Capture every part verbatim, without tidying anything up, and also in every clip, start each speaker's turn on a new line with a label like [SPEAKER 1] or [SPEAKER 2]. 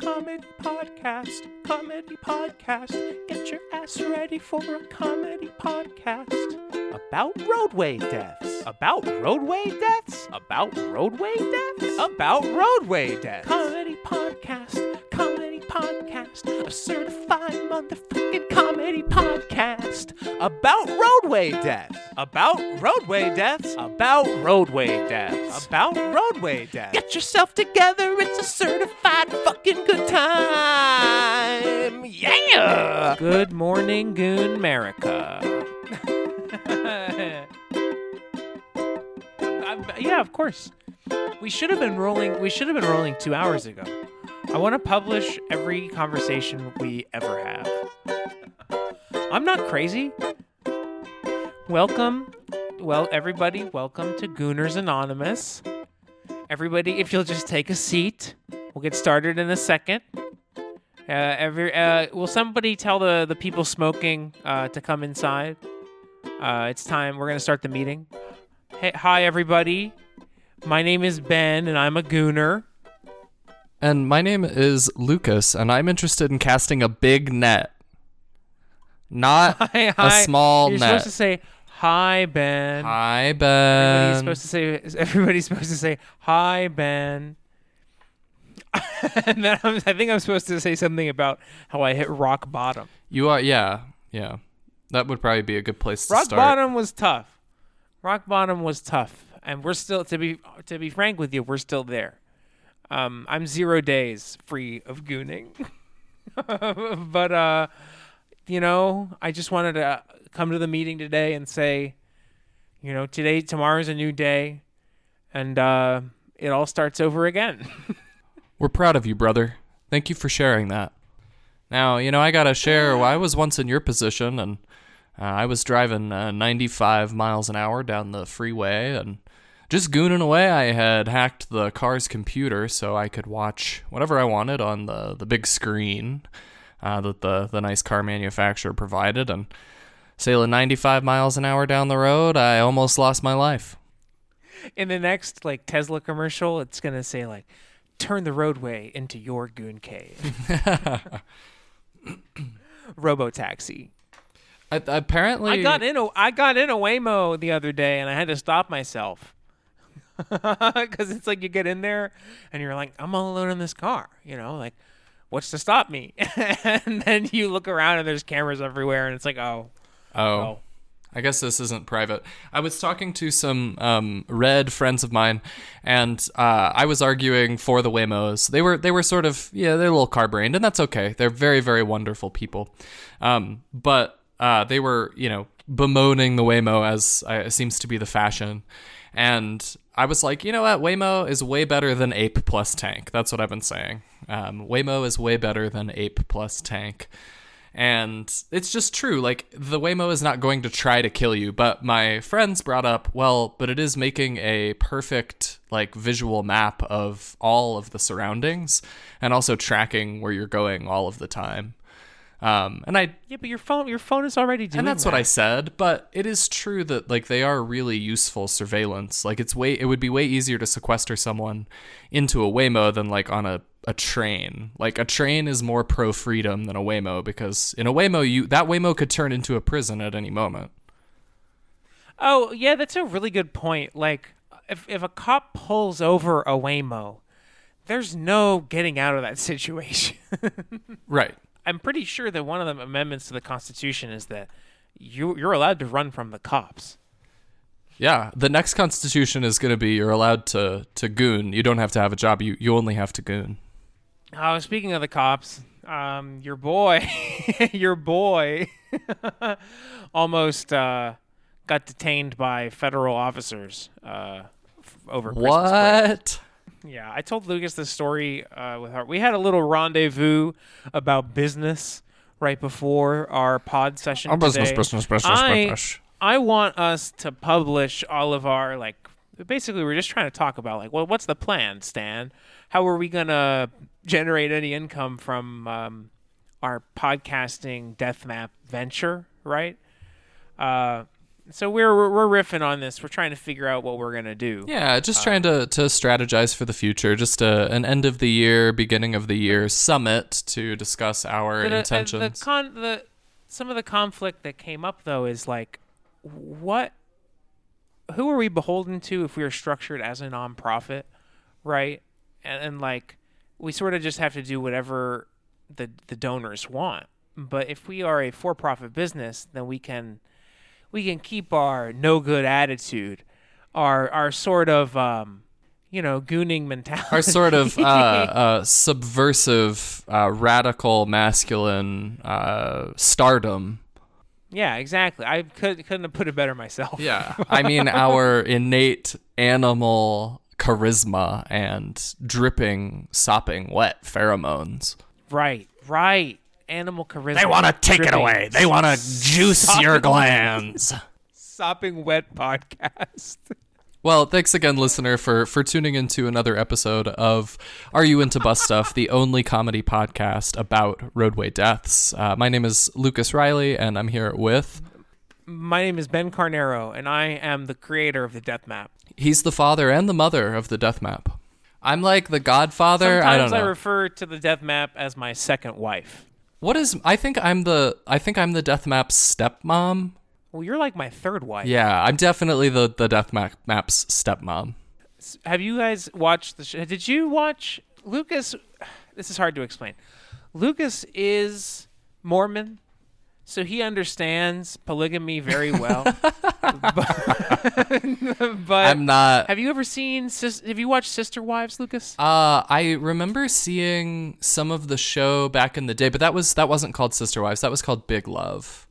[SPEAKER 1] comedy podcast, comedy podcast. Get your ass ready for a comedy podcast about roadway deaths, about roadway deaths, about roadway deaths, about roadway deaths. Comedy podcast, comedy podcast, a certified motherfucking comedy podcast about roadway deaths, about roadway deaths, about roadway deaths, about roadway deaths. Get yourself together, it's a certified fucking good time. Yeah! Good morning, Goon America. Yeah, of course. We should have been rolling. We should have been rolling two hours ago. I want to publish every conversation we ever have. I'm not crazy. Welcome, well, everybody. Welcome to Gooners Anonymous. Everybody, if you'll just take a seat, we'll get started in a second. Uh, every, uh, will somebody tell the the people smoking uh, to come inside? Uh, it's time. We're gonna start the meeting. Hey, hi, everybody. My name is Ben, and I'm a gooner.
[SPEAKER 2] And my name is Lucas, and I'm interested in casting a big net. Not
[SPEAKER 1] hi, hi.
[SPEAKER 2] a small
[SPEAKER 1] You're
[SPEAKER 2] net.
[SPEAKER 1] You're supposed to say, hi, Ben.
[SPEAKER 2] Hi, Ben.
[SPEAKER 1] Everybody's supposed to say, everybody's supposed to say, hi, Ben. And then I'm, I think I'm supposed to say something about how I hit rock bottom.
[SPEAKER 2] You are, yeah, yeah. That would probably be a good place to
[SPEAKER 1] rock
[SPEAKER 2] start.
[SPEAKER 1] Rock bottom was tough. Rock bottom was tough. And we're still, to be to be frank with you, we're still there. Um, I'm zero days free of gooning. But, uh, you know, I just wanted to come to the meeting today and say, you know, today, tomorrow's a new day, and uh, it all starts over again.
[SPEAKER 2] We're proud of you, brother. Thank you for sharing that. Now, you know, I got to share, well, I was once in your position, and uh, I was driving uh, ninety-five miles an hour down the freeway, and just gooning away. I had hacked the car's computer so I could watch whatever I wanted on the, the big screen uh, that the, the nice car manufacturer provided, and sailing ninety-five miles an hour down the road, I almost lost my life.
[SPEAKER 1] In the next, like, Tesla commercial, it's going to say, like, turn the roadway into your goon cave. Robotaxi.
[SPEAKER 2] I, apparently,
[SPEAKER 1] I got in a I got in a Waymo the other day, and I had to stop myself because it's like you get in there and you're like, I'm all alone in this car, you know, like, what's to stop me? And then you look around and there's cameras everywhere, and it's like, oh,
[SPEAKER 2] oh.
[SPEAKER 1] oh.
[SPEAKER 2] I guess this isn't private. I was talking to some um, red friends of mine, and uh, I was arguing for the Waymos. They were they were sort of, yeah, they're a little car-brained, and that's okay. They're very, very wonderful people. Um, but uh, they were, you know, bemoaning the Waymo as uh, seems to be the fashion. And I was like, you know what? Waymo is way better than Ape plus Tank. That's what I've been saying. Um, Waymo is way better than Ape plus Tank. And it's just true. Like, the Waymo is not going to try to kill you, but my friends brought up, well, but it is making a perfect, like, visual map of all of the surroundings and also tracking where you're going all of the time. Um, and I
[SPEAKER 1] yeah, but your phone your phone is already doing
[SPEAKER 2] and that's
[SPEAKER 1] that.
[SPEAKER 2] what I said. But it is true that, like, they are really useful surveillance. Like, it's way it would be way easier to sequester someone into a Waymo than, like, on a a train. Like, a train is more pro freedom than a Waymo, because in a Waymo, you that Waymo could turn into a prison at any moment.
[SPEAKER 1] Oh yeah, that's a really good point. Like, if if a cop pulls over a Waymo, there's no getting out of that situation.
[SPEAKER 2] Right.
[SPEAKER 1] I'm pretty sure that one of the amendments to the Constitution is that you, you're allowed to run from the cops.
[SPEAKER 2] Yeah, the next Constitution is going to be you're allowed to, to goon. You don't have to have a job. You you only have to goon.
[SPEAKER 1] Oh, speaking of the cops, um, your boy, your boy almost uh, got detained by federal officers uh, f- over Christmas
[SPEAKER 2] What?
[SPEAKER 1] break. Yeah, I told Lucas this story uh, with her. We had a little rendezvous about business right before our pod session
[SPEAKER 2] Our
[SPEAKER 1] today.
[SPEAKER 2] business, business, business,
[SPEAKER 1] I,
[SPEAKER 2] business.
[SPEAKER 1] I want us to publish all of our, like, basically we're just trying to talk about, like, well, what's the plan, Stan? How are we going to generate any income from um, our podcasting death map venture, right? Uh, So we're we're we're riffing on this. We're trying to figure out what we're gonna do.
[SPEAKER 2] Yeah, just trying to, to strategize for the future. Just a, an end of the year, beginning of the year summit to discuss our
[SPEAKER 1] But, uh, uh,
[SPEAKER 2] intentions.
[SPEAKER 1] the con the some of the conflict that came up though is like, what? Who are we beholden to if we are structured as a nonprofit, right? And, and like, we sort of just have to do whatever the the donors want. But if we are a for-profit business, then we can we can keep our no good attitude, our our sort of um, you know, gooning mentality,
[SPEAKER 2] Our sort of uh, uh, subversive, uh, radical, masculine uh, stardom.
[SPEAKER 1] Yeah, exactly. I could, couldn't have put it better myself.
[SPEAKER 2] Yeah, I mean our innate animal charisma and dripping, sopping wet pheromones.
[SPEAKER 1] Right, right. Animal charisma.
[SPEAKER 3] They want to take it
[SPEAKER 1] dripping,
[SPEAKER 3] away. They want to juice your glands.
[SPEAKER 1] Sopping wet podcast.
[SPEAKER 2] Well, thanks again, listener, for, for tuning into another episode of Are You Into Bus Stuff, the only comedy podcast about roadway deaths. Uh, my name is Lucas Riley, and I'm here with...
[SPEAKER 1] My name is Ben Carnero, and I am the creator of the Death Map.
[SPEAKER 2] He's the father and the mother of the Death Map. I'm like the godfather.
[SPEAKER 1] Sometimes
[SPEAKER 2] I don't know.
[SPEAKER 1] I refer to the Death Map as my second wife.
[SPEAKER 2] What is? I think I'm the. I think I'm the Death Map's stepmom.
[SPEAKER 1] Well, you're like my third wife.
[SPEAKER 2] Yeah, I'm definitely the the Death Map Map's stepmom.
[SPEAKER 1] Have you guys watched the show? Did you watch Lucas? This is hard to explain. Lucas is Mormon, so he understands polygamy very well. but, but
[SPEAKER 2] I'm not.
[SPEAKER 1] Have you ever seen? Sis, have you watched Sister Wives, Lucas?
[SPEAKER 2] Uh, I remember seeing some of the show back in the day, but that was that wasn't called Sister Wives. That was called Big Love.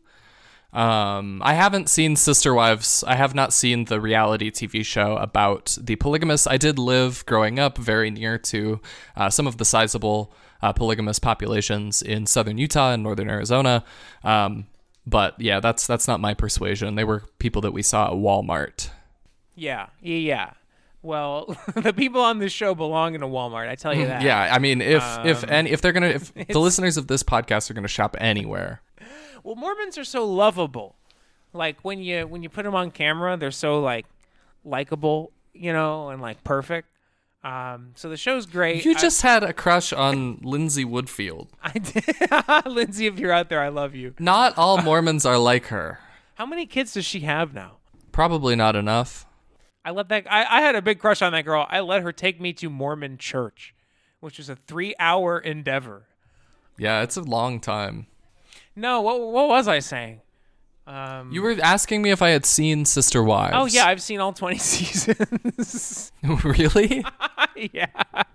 [SPEAKER 2] Um, I haven't seen Sister Wives. I have not seen the reality T V show about the polygamists. I did live growing up very near to uh, some of the sizable uh, polygamous populations in southern Utah and northern Arizona. Um, but yeah, that's that's not my persuasion. They were people that we saw at Walmart.
[SPEAKER 1] Yeah, yeah, yeah. Well, the people on this show belong in a Walmart. I tell you that.
[SPEAKER 2] Yeah, I mean, if
[SPEAKER 1] Um,
[SPEAKER 2] if any if they're gonna if the listeners of this podcast are gonna shop anywhere.
[SPEAKER 1] Well, Mormons are so lovable. Like when you when you put them on camera, they're so like likable, you know, and like perfect. Um, so the show's great.
[SPEAKER 2] You
[SPEAKER 1] I-
[SPEAKER 2] just had a crush on Lindsay Woodfield.
[SPEAKER 1] I did. Lindsay, if you're out there, I love you.
[SPEAKER 2] Not all Mormons are like her.
[SPEAKER 1] How many kids does she have now?
[SPEAKER 2] Probably not enough.
[SPEAKER 1] I let that. I, I had a big crush on that girl. I let her take me to Mormon church, which was a three-hour endeavor.
[SPEAKER 2] Yeah, it's a long time.
[SPEAKER 1] No, what what was I saying? Um,
[SPEAKER 2] You were asking me if I had seen Sister Wives.
[SPEAKER 1] oh yeah, I've seen all twenty seasons.
[SPEAKER 2] Really?
[SPEAKER 1] Yeah.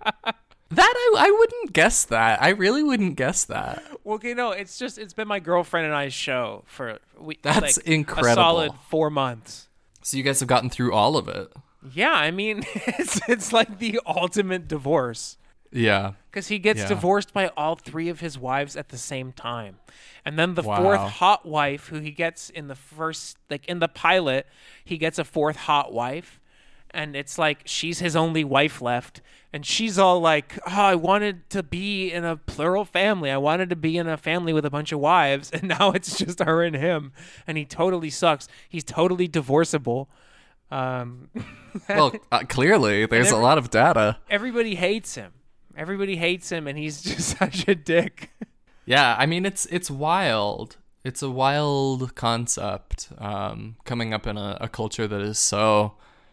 [SPEAKER 2] That I I wouldn't guess that. I really wouldn't guess that.
[SPEAKER 1] Well, okay, no, it's just it's been my girlfriend and I's show for we,
[SPEAKER 2] That's
[SPEAKER 1] like,
[SPEAKER 2] incredible.
[SPEAKER 1] A solid four months.
[SPEAKER 2] So you guys have gotten through all of it.
[SPEAKER 1] Yeah, I mean, it's it's like the ultimate divorce.
[SPEAKER 2] Yeah.
[SPEAKER 1] Because he gets
[SPEAKER 2] Yeah.
[SPEAKER 1] divorced by all three of his wives at the same time. And then the
[SPEAKER 2] Wow.
[SPEAKER 1] fourth hot wife, who he gets in the first, like in the pilot, he gets a fourth hot wife. And it's like she's his only wife left. And she's all like, oh, I wanted to be in a plural family. I wanted to be in a family with a bunch of wives. And now it's just her and him. And he totally sucks. He's totally divorceable. Um,
[SPEAKER 2] Well, uh, clearly there's
[SPEAKER 1] every-
[SPEAKER 2] a lot of data.
[SPEAKER 1] everybody hates him. Everybody hates him, and he's just such a dick.
[SPEAKER 2] Yeah, I mean it's it's wild. It's a wild concept um, coming up in a, a culture that is so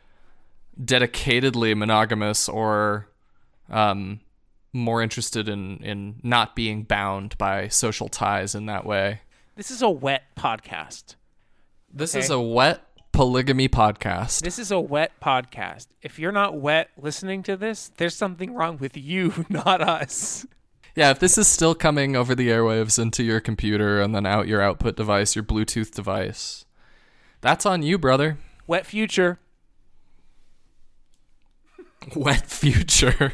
[SPEAKER 2] dedicatedly monogamous or um, more interested in, in not being bound by social ties in that way.
[SPEAKER 1] This is a wet podcast.
[SPEAKER 2] This
[SPEAKER 1] Okay.
[SPEAKER 2] is a wet polygamy podcast.
[SPEAKER 1] This is a wet podcast. If you're not wet listening to this, there's something wrong with you, not us.
[SPEAKER 2] Yeah, if this is still coming over the airwaves into your computer and then out your output device, your Bluetooth device, that's on you, brother.
[SPEAKER 1] Wet future.
[SPEAKER 2] Wet future.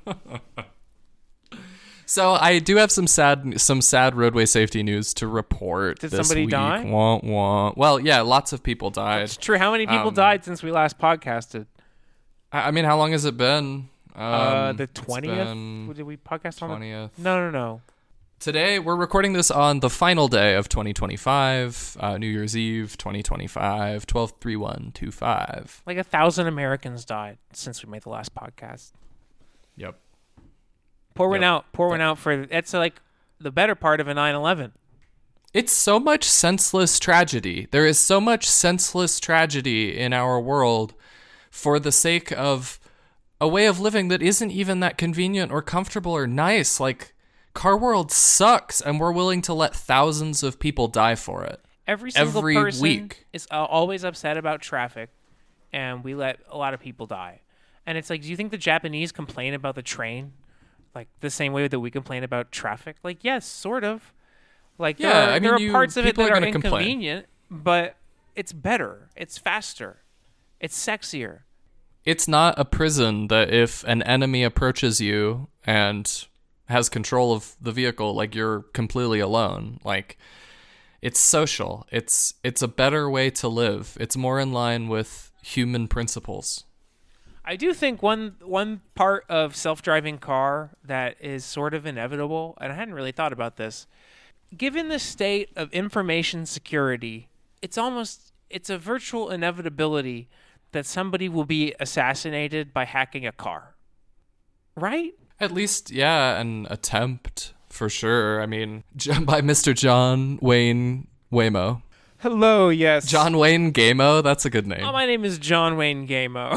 [SPEAKER 2] So I do have some sad, some sad roadway safety news to report.
[SPEAKER 1] Did
[SPEAKER 2] this
[SPEAKER 1] somebody
[SPEAKER 2] week.
[SPEAKER 1] die?
[SPEAKER 2] Wah, wah. Well, yeah, lots of people died.
[SPEAKER 1] It's true. How many people
[SPEAKER 2] Um,
[SPEAKER 1] died since we last podcasted?
[SPEAKER 2] I, I mean, how long has it been? Um,
[SPEAKER 1] uh, the
[SPEAKER 2] it's
[SPEAKER 1] twentieth?
[SPEAKER 2] been
[SPEAKER 1] Did we podcast on the
[SPEAKER 2] twentieth.
[SPEAKER 1] No, no, no.
[SPEAKER 2] Today, we're recording this on the final day of twenty twenty-five, uh, New Year's Eve, twenty twenty-five, twelve three one two five.
[SPEAKER 1] Like a thousand Americans died since we made the last podcast.
[SPEAKER 2] Yep.
[SPEAKER 1] Pour one
[SPEAKER 2] Yep.
[SPEAKER 1] out. Pour one out for, that's like the better part of a nine eleven.
[SPEAKER 2] It's so much senseless tragedy. There is so much senseless tragedy in our world for the sake of a way of living that isn't even that convenient or comfortable or nice. Like, Car World sucks, and we're willing to let thousands of people die for it.
[SPEAKER 1] Every single
[SPEAKER 2] Every
[SPEAKER 1] person
[SPEAKER 2] week.
[SPEAKER 1] is uh, always upset about traffic, and we let a lot of people die. And it's like, do you think the Japanese complain about the train like the same way that we complain about traffic? Like, yes, sort of. Like,
[SPEAKER 2] Yeah,
[SPEAKER 1] there are,
[SPEAKER 2] I mean,
[SPEAKER 1] there are
[SPEAKER 2] you-
[SPEAKER 1] parts of it
[SPEAKER 2] people
[SPEAKER 1] that
[SPEAKER 2] are
[SPEAKER 1] are
[SPEAKER 2] gonna complain.
[SPEAKER 1] inconvenient, but it's better. It's faster. It's sexier.
[SPEAKER 2] It's not a prison that if an enemy approaches you and has control of the vehicle, like, you're completely alone. Like, it's social. It's it's a better way to live. It's more in line with human principles.
[SPEAKER 1] I do think one one part of self-driving car that is sort of inevitable, and I hadn't really thought about this, given the state of information security, it's almost it's a virtual inevitability that somebody will be assassinated by hacking a car. Right?
[SPEAKER 2] At least, yeah, an attempt for sure. I mean, by Mister John Wayne Waymo.
[SPEAKER 1] Hello, yes.
[SPEAKER 2] John Wayne Gamo, that's a good name.
[SPEAKER 1] Oh, my name is John Wayne Gamo.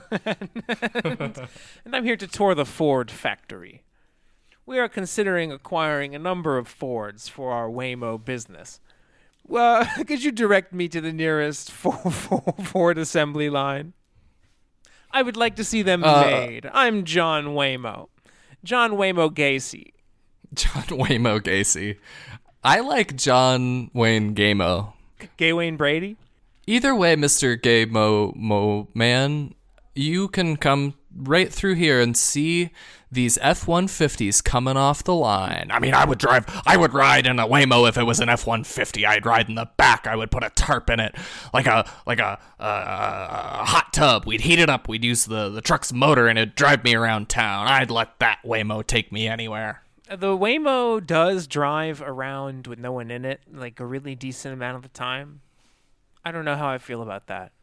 [SPEAKER 1] and, and I'm here to tour the Ford factory. We are considering acquiring a number of Fords for our Waymo business. Well, could you direct me to the nearest Ford assembly line? I would like to see them
[SPEAKER 2] Uh,
[SPEAKER 1] made. I'm John Waymo. John Waymo Gacy.
[SPEAKER 2] John Waymo Gacy. I like John Wayne Gamo.
[SPEAKER 1] Gay Wayne Brady?
[SPEAKER 2] Either way, Mister Gay Mo Mo Man, you can come right through here and see these F one fifties coming off the line.
[SPEAKER 3] I mean, I would drive, I would ride in a Waymo if it was an F one fifty. I'd ride in the back. I would put a tarp in it, like a like a, a, a hot tub. We'd heat it up. We'd use the, the truck's motor, and it'd drive me around town. I'd let that Waymo take me anywhere.
[SPEAKER 1] The Waymo does drive around with no one in it, like a really decent amount of the time. I don't know how I feel about that.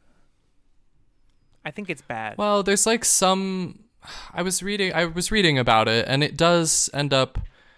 [SPEAKER 1] I think it's bad.
[SPEAKER 2] Well, there's like some I was reading I was reading about it, and it does end up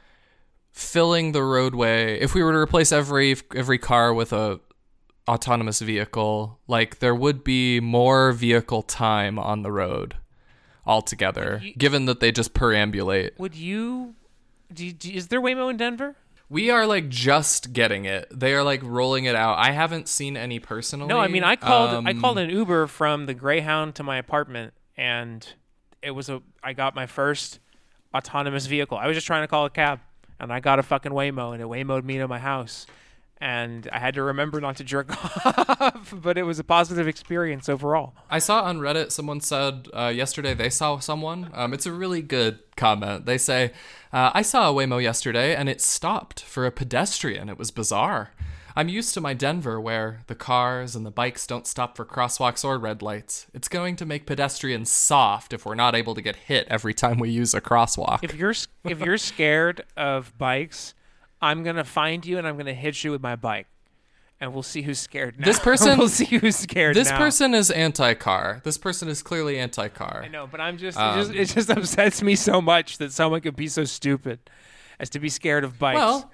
[SPEAKER 2] filling the roadway. If we were to replace every every car with a autonomous vehicle, like, there would be more vehicle time on the road altogether,
[SPEAKER 1] You-
[SPEAKER 2] given that they just perambulate.
[SPEAKER 1] Would you, do you, do, is there Waymo in Denver?
[SPEAKER 2] We are like just getting it. They are like rolling it out. I haven't seen any personally.
[SPEAKER 1] No, I mean, I called
[SPEAKER 2] Um,
[SPEAKER 1] I called an Uber from the Greyhound to my apartment, and it was a I got my first autonomous vehicle. I was just trying to call a cab, and I got a fucking Waymo, and it Waymoed me to my house. And I had to remember not to jerk off, but it was a positive experience overall.
[SPEAKER 2] I saw on Reddit someone said uh, yesterday they saw someone. Um, it's a really good comment. They say, uh, I saw a Waymo yesterday and it stopped for a pedestrian. It was bizarre. I'm used to my Denver where the cars and the bikes don't stop for crosswalks or red lights. It's going to make pedestrians soft if we're not able to get hit every time we use a crosswalk.
[SPEAKER 1] If you're s- if you're scared of bikes, I'm gonna find you and I'm gonna hit you with my bike, and we'll see who's scared now.
[SPEAKER 2] This person-
[SPEAKER 1] we'll see who's scared
[SPEAKER 2] This
[SPEAKER 1] now.
[SPEAKER 2] person is anti-car. This person is clearly anti-car.
[SPEAKER 1] I know, but I'm just,
[SPEAKER 2] Um,
[SPEAKER 1] it just it just upsets me so much that someone could be so stupid as to be scared of bikes.
[SPEAKER 2] Well,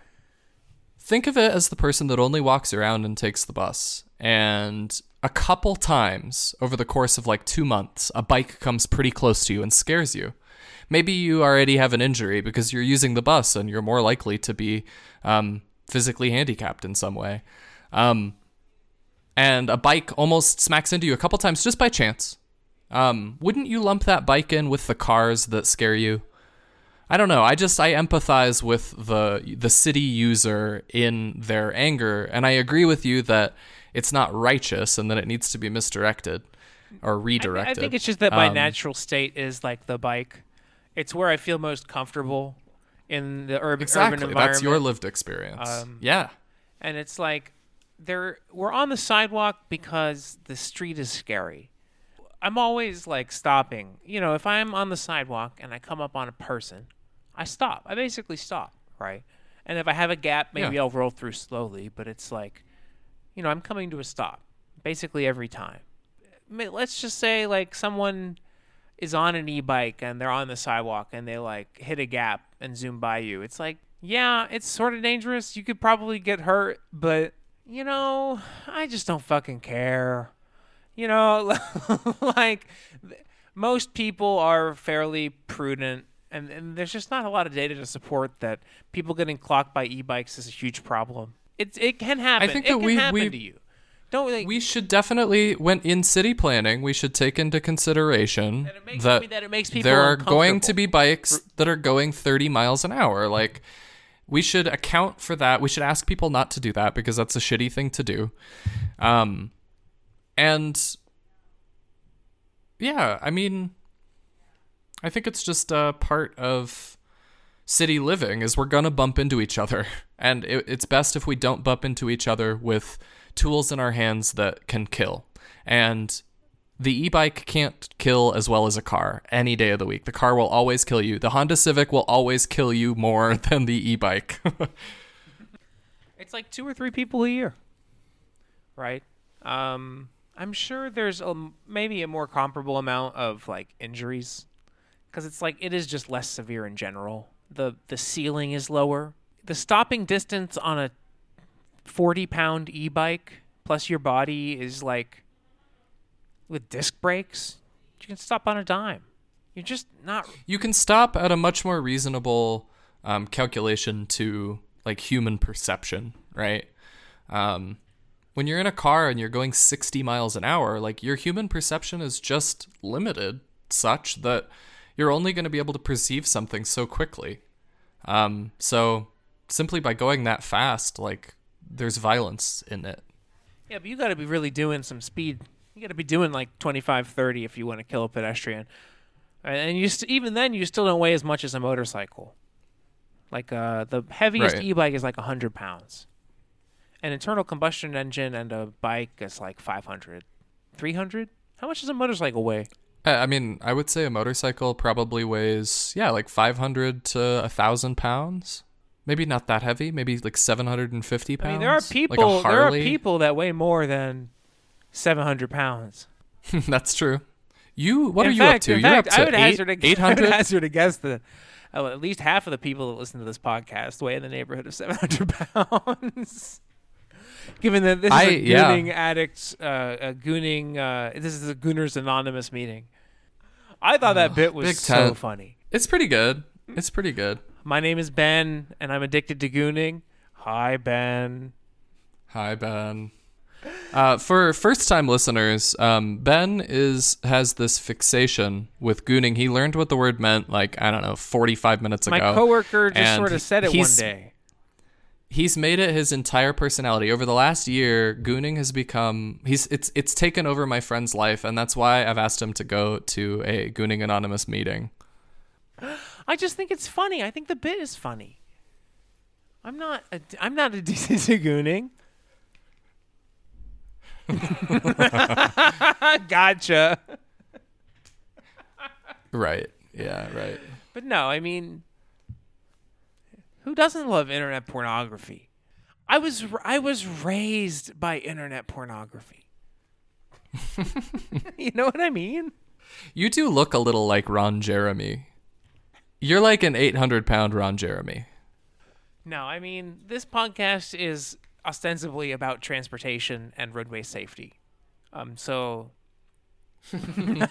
[SPEAKER 2] think of it as the person that only walks around and takes the bus. And a couple times over the course of like two months, a bike comes pretty close to you and scares you. Maybe you already have an injury because you're using the bus and you're more likely to be um, physically handicapped in some way. Um, and a bike almost smacks into you a couple times just by chance. Um, wouldn't you lump that bike in with the cars that scare you? I don't know. I just I empathize with the the city user in their anger, and I agree with you that it's not righteous and that it needs to be misdirected or
[SPEAKER 1] I,
[SPEAKER 2] redirected.
[SPEAKER 1] I think it's just that my
[SPEAKER 2] Um,
[SPEAKER 1] natural state is like the bike. It's where I feel most comfortable in the urban
[SPEAKER 2] exactly
[SPEAKER 1] urban environment.
[SPEAKER 2] that's your lived experience.
[SPEAKER 1] Um,
[SPEAKER 2] yeah,
[SPEAKER 1] And it's like there we're on the sidewalk because the street is scary. I'm always like stopping. You know, if I'm on the sidewalk and I come up on a person, I stop. I basically stop, right? And if I have a gap, maybe
[SPEAKER 2] Yeah.
[SPEAKER 1] I'll roll through slowly. But it's like, you know, I'm coming to a stop basically every time. Ma- Let's just say like someone is on an e-bike and they're on the sidewalk and they like hit a gap and zoom by you. It's like, yeah, it's sort of dangerous. You could probably get hurt, but you know, I just don't fucking care. You know, like th- most people are fairly prudent, and, and there's just not a lot of data to support that people getting clocked by e-bikes is a huge problem. It's it can happen.
[SPEAKER 2] I think
[SPEAKER 1] it
[SPEAKER 2] that
[SPEAKER 1] can
[SPEAKER 2] we-
[SPEAKER 1] happen
[SPEAKER 2] we-
[SPEAKER 1] to you. Don't like,
[SPEAKER 2] We should definitely, when in city planning, we should take into consideration
[SPEAKER 1] That it makes-
[SPEAKER 2] that,
[SPEAKER 1] I mean, that it makes people
[SPEAKER 2] there are going
[SPEAKER 1] uncomfortable.
[SPEAKER 2] to be bikes that are going thirty miles an hour. Like, we should account for that. We should ask people not to do that because that's a shitty thing to do. Um, and yeah, I mean, I think it's just a part of city living is we're gonna bump into each other, and it, it's best if we don't bump into each other with tools in our hands that can kill. And the e-bike can't kill as well as a car any day of the week. The car will always kill you. The Honda Civic will always kill you more than the e-bike.
[SPEAKER 1] it's like two or three people a year, right? Um, I'm sure there's a, maybe a more comparable amount of like injuries, because it's like it is just less severe in general. The the ceiling is lower. The stopping distance on a forty pound e-bike plus your body is like with disc brakes, you can stop on a dime. You're just not.
[SPEAKER 2] You can stop at a much more reasonable um, calculation to like human perception, right? Um, when you're in a car and you're going sixty miles an hour, like your human perception is just limited such that you're only going to be able to perceive something so quickly. Um, so simply by going that fast, like there's violence in it.
[SPEAKER 1] Yeah, but you got to be really doing some speed. You got to be doing like twenty-five, thirty if you want to kill a pedestrian. And you st- even then, you still don't weigh as much as a motorcycle. Like uh, the heaviest
[SPEAKER 2] Right.
[SPEAKER 1] e-bike is like one hundred pounds. An internal combustion engine and a bike is like five hundred. three hundred? How much does a motorcycle weigh?
[SPEAKER 2] Uh, I mean, I would say a motorcycle probably weighs, yeah, like five hundred to one thousand pounds. Maybe not that heavy. Maybe like seven hundred fifty pounds.
[SPEAKER 1] I mean, there are
[SPEAKER 2] Like a
[SPEAKER 1] people. there are
[SPEAKER 2] Harley.
[SPEAKER 1] people that weigh more than seven hundred pounds.
[SPEAKER 2] That's true. You, what
[SPEAKER 1] in
[SPEAKER 2] are you
[SPEAKER 1] fact,
[SPEAKER 2] up to?
[SPEAKER 1] in
[SPEAKER 2] You're
[SPEAKER 1] fact,
[SPEAKER 2] up to
[SPEAKER 1] I would
[SPEAKER 2] eight,
[SPEAKER 1] hazard a,
[SPEAKER 2] eight
[SPEAKER 1] I would
[SPEAKER 2] hundred?
[SPEAKER 1] hazard a guess that uh, at least half of the people that listen to this podcast weigh in the neighborhood of seven hundred pounds. Given that this is
[SPEAKER 2] I-
[SPEAKER 1] a
[SPEAKER 2] yeah.
[SPEAKER 1] gooning addicts, uh, a gooning, uh, this is a Gooners Anonymous meeting. I thought that bit was
[SPEAKER 2] Big
[SPEAKER 1] so
[SPEAKER 2] tent.
[SPEAKER 1] funny.
[SPEAKER 2] It's pretty good. It's pretty good.
[SPEAKER 1] My name is Ben, and I'm addicted to gooning. Hi, Ben.
[SPEAKER 2] Hi, Ben. Uh, for first-time listeners, um, Ben is has this fixation with gooning. He learned what the word meant, like, I don't know, forty-five minutes
[SPEAKER 1] My
[SPEAKER 2] ago.
[SPEAKER 1] coworker just
[SPEAKER 2] and
[SPEAKER 1] sort of said it one
[SPEAKER 2] he's-
[SPEAKER 1] day.
[SPEAKER 2] He's made it his entire personality. Over the last year, gooning has become he's it's it's taken over my friend's life, and that's why I've asked him to go to a Gooning Anonymous meeting.
[SPEAKER 1] I just think it's funny. I think the bit is funny. I'm not. A, I'm not addicted to gooning. Gotcha.
[SPEAKER 2] Right. Yeah, right.
[SPEAKER 1] But no, I mean, who doesn't love internet pornography? I was I was raised by internet pornography. You know what I mean?
[SPEAKER 2] You do look a little like Ron Jeremy. You're like an eight hundred pound Ron Jeremy.
[SPEAKER 1] No, I mean, this podcast is ostensibly about transportation and roadway safety. Um, so, so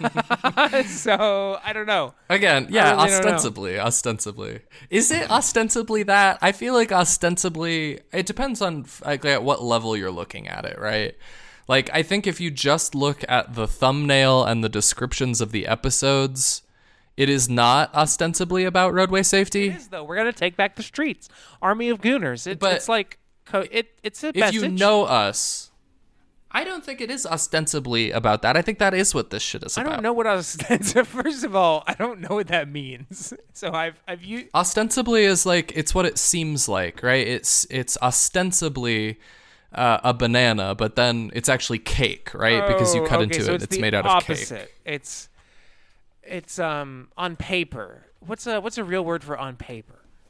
[SPEAKER 1] I don't know.
[SPEAKER 2] Again, yeah,
[SPEAKER 1] really don't know.
[SPEAKER 2] ostensibly, ostensibly. Is it ostensibly that? I feel like ostensibly, it depends on like at what level you're looking at it, right? Like, I think if you just look at the thumbnail and the descriptions of the episodes, it is not ostensibly about roadway safety.
[SPEAKER 1] It is though. We're gonna take back the streets. Army of Gooners. It,
[SPEAKER 2] But
[SPEAKER 1] it's like co- it. It's a
[SPEAKER 2] If
[SPEAKER 1] message.
[SPEAKER 2] you know us, I don't think it is ostensibly about that. I think that is what this shit is
[SPEAKER 1] I
[SPEAKER 2] about.
[SPEAKER 1] don't know what ostensibly. First of all, I don't know what that means. So I've I've used.
[SPEAKER 2] Ostensibly is like it's what it seems like, right? It's it's ostensibly uh, a banana, but then it's actually cake, right? Because you
[SPEAKER 1] Oh,
[SPEAKER 2] cut
[SPEAKER 1] okay,
[SPEAKER 2] into
[SPEAKER 1] so
[SPEAKER 2] it,
[SPEAKER 1] it's
[SPEAKER 2] it's
[SPEAKER 1] the
[SPEAKER 2] made out
[SPEAKER 1] opposite.
[SPEAKER 2] of cake.
[SPEAKER 1] It's it's um on paper. What's a what's a real word for on paper?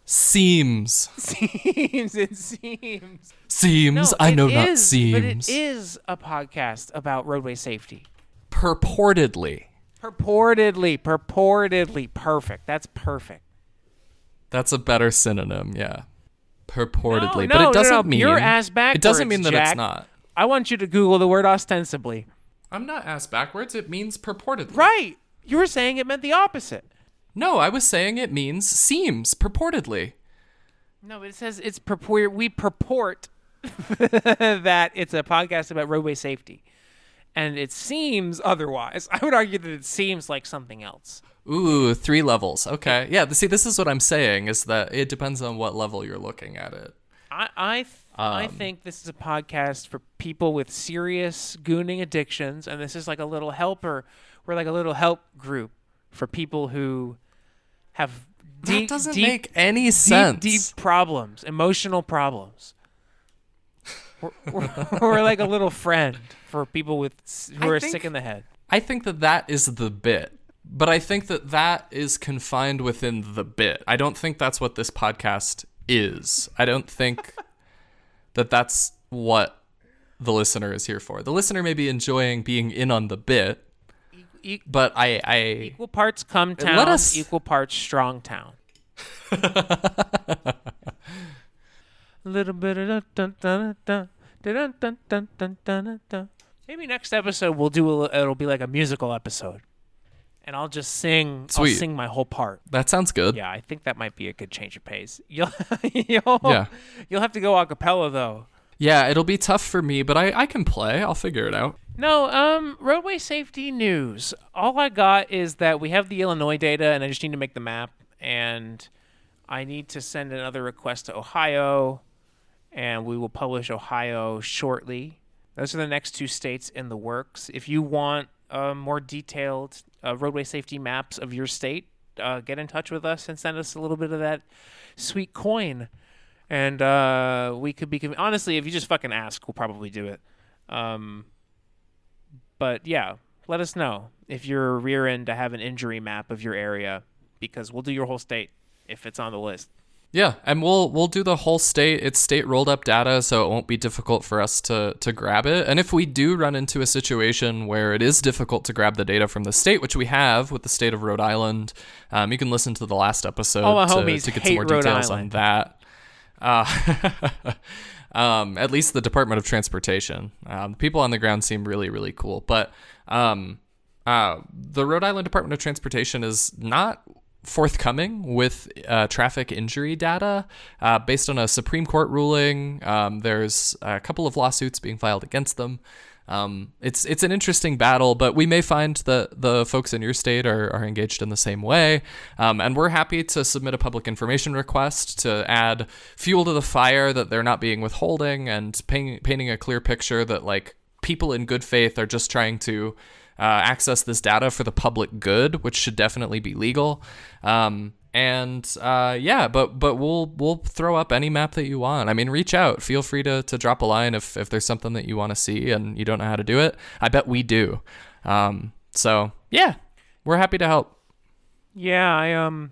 [SPEAKER 2] Seems.
[SPEAKER 1] Seems, it seems.
[SPEAKER 2] Seems,
[SPEAKER 1] No,
[SPEAKER 2] I
[SPEAKER 1] it
[SPEAKER 2] know not
[SPEAKER 1] is,
[SPEAKER 2] seems.
[SPEAKER 1] But it is a podcast about roadway safety.
[SPEAKER 2] Purportedly.
[SPEAKER 1] Purportedly, purportedly perfect. That's perfect.
[SPEAKER 2] That's a better synonym, yeah. Purportedly.
[SPEAKER 1] No,
[SPEAKER 2] but
[SPEAKER 1] no,
[SPEAKER 2] it doesn't
[SPEAKER 1] no, no.
[SPEAKER 2] mean
[SPEAKER 1] Your ass
[SPEAKER 2] it
[SPEAKER 1] backwards,
[SPEAKER 2] doesn't mean that
[SPEAKER 1] Jack.
[SPEAKER 2] it's not.
[SPEAKER 1] I want you to Google the word ostensibly.
[SPEAKER 2] I'm not ass backwards, it means purportedly.
[SPEAKER 1] Right. You were saying it meant the opposite.
[SPEAKER 2] No, I was saying it means seems, purportedly.
[SPEAKER 1] No, it says it's purport. We purport that it's a podcast about roadway safety, and it seems otherwise. I would argue that it seems like something else.
[SPEAKER 2] Ooh, three levels. Okay. Yeah, see, this is what I'm saying, is that it depends on what level you're looking at it.
[SPEAKER 1] I I, th- I
[SPEAKER 2] Um,
[SPEAKER 1] think this is a podcast for people with serious gooning addictions, and this is like a little helper. We're like a little help group for people who have deep,
[SPEAKER 2] that doesn't
[SPEAKER 1] deep,
[SPEAKER 2] make any
[SPEAKER 1] deep,
[SPEAKER 2] sense.
[SPEAKER 1] deep problems, emotional problems. We're, we're, we're like a little friend for people with s- who
[SPEAKER 2] I
[SPEAKER 1] are
[SPEAKER 2] think-
[SPEAKER 1] sick in the head.
[SPEAKER 2] I think that that is the bit. But I think that that is confined within the bit. I don't think that's what this podcast is. I don't think that that's what the listener is here for. The listener may be enjoying being in on the bit,
[SPEAKER 1] E-
[SPEAKER 2] but I... I
[SPEAKER 1] equal parts come town,
[SPEAKER 2] Let us-
[SPEAKER 1] equal parts strong town. A little bit of dun dun dun dun dun dun dun dun dun. Maybe next episode we'll do a, it'll be like a musical episode, and I'll just sing.
[SPEAKER 2] Sweet.
[SPEAKER 1] I'll sing my whole part.
[SPEAKER 2] that sounds good.
[SPEAKER 1] Yeah, I think that might be a good change of pace. You'll you'll
[SPEAKER 2] Yeah.
[SPEAKER 1] you'll have to go a cappella though.
[SPEAKER 2] Yeah, it'll be tough for me, but I, I can play. I'll figure it out.
[SPEAKER 1] No, um, roadway safety news. All I got is that we have the Illinois data, and I just need to make the map, and I need to send another request to Ohio, and we will publish Ohio shortly. Those are the next two states in the works. If you want uh, more detailed uh, roadway safety maps of your state, uh, get in touch with us and send us a little bit of that sweet coin. And uh, we could be... Honestly, if you just fucking ask, we'll probably do it. Um... But yeah, let us know if you're rearing to have an injury map of your area, because we'll do your whole state if it's on the list.
[SPEAKER 2] Yeah, and we'll we'll do the whole state. It's state rolled up data, so it won't be difficult for us to to grab it. And if we do run into a situation where it is difficult to grab the data from the state, which we have with the state of Rhode Island, um, you can listen to the last episode
[SPEAKER 1] All my
[SPEAKER 2] to,
[SPEAKER 1] homies
[SPEAKER 2] to get
[SPEAKER 1] hate
[SPEAKER 2] some more
[SPEAKER 1] Rhode
[SPEAKER 2] details
[SPEAKER 1] Island.
[SPEAKER 2] on that. Uh, um, at least the Department of Transportation. Um, people on the ground seem really, really cool. But um, uh, the Rhode Island Department of Transportation is not forthcoming with uh, traffic injury data uh, based on a Supreme Court ruling. Um, there's a couple of lawsuits being filed against them. Um, it's it's an interesting battle, but we may find that the folks in your state are, are engaged in the same way. Um, and we're happy to submit a public information request to add fuel to the fire that they're not being withholding, and paint, painting a clear picture that like people in good faith are just trying to uh, access this data for the public good, which should definitely be legal. Um, And uh, yeah, but but we'll we'll throw up any map that you want. I mean, reach out. Feel free to, to drop a line if, if there's something that you want to see and you don't know how to do it. I bet we do. Um, so yeah, we're happy to help.
[SPEAKER 1] Yeah, I um,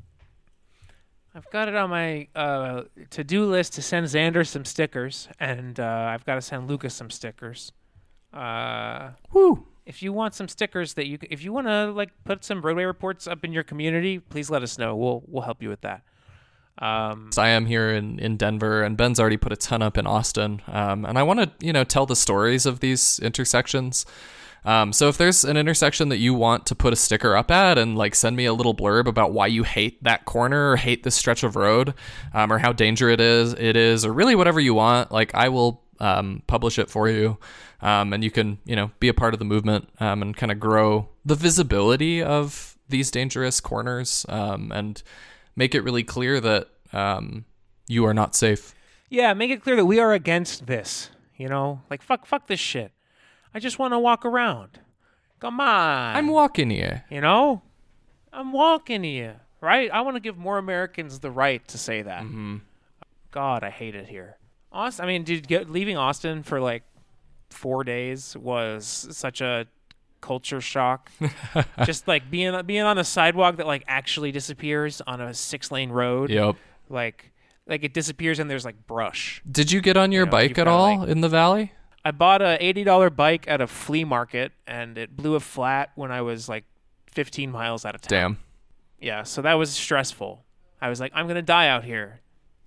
[SPEAKER 1] I've got it on my uh, to-do list to send Xander some stickers, and uh, I've got to send Lucas some stickers. Uh,
[SPEAKER 2] Woo.
[SPEAKER 1] If you want some stickers that you, if you want to like put some roadway reports up in your community, please let us know. We'll we'll help you with that. Um,
[SPEAKER 2] I am here in, in Denver, and Ben's already put a ton up in Austin. Um, and I want to, you know, tell the stories of these intersections. Um, so if there's an intersection that you want to put a sticker up at and like send me a little blurb about why you hate that corner or hate this stretch of road, um, or how dangerous it is, it is, or really whatever you want, like I will um, publish it for you. Um, and you can, you know, be a part of the movement um, and kind of grow the visibility of these dangerous corners um, and make it really clear that um, you are not safe.
[SPEAKER 1] yeah, make it clear that we are against this. You know, like fuck, fuck this shit. I just want to walk around. Come on.
[SPEAKER 2] I'm walking here.
[SPEAKER 1] You know, I'm walking here, right? I want to give more Americans the right to say that.
[SPEAKER 2] Mm-hmm.
[SPEAKER 1] God, I hate it here. Austin. I mean, dude, get, leaving Austin for like four days was such a culture shock. Just like being being on a sidewalk that like actually disappears on a six lane road.
[SPEAKER 2] Yep.
[SPEAKER 1] like like it disappears and there's like brush.
[SPEAKER 2] Did you get on your
[SPEAKER 1] You know,
[SPEAKER 2] bike
[SPEAKER 1] you've
[SPEAKER 2] at
[SPEAKER 1] got,
[SPEAKER 2] all
[SPEAKER 1] like-
[SPEAKER 2] in the valley?
[SPEAKER 1] I bought a eighty dollar bike at a flea market, and it blew a flat when I was like fifteen miles out of town.
[SPEAKER 2] Damn.
[SPEAKER 1] Yeah, so that was stressful. I was like, I'm gonna die out here.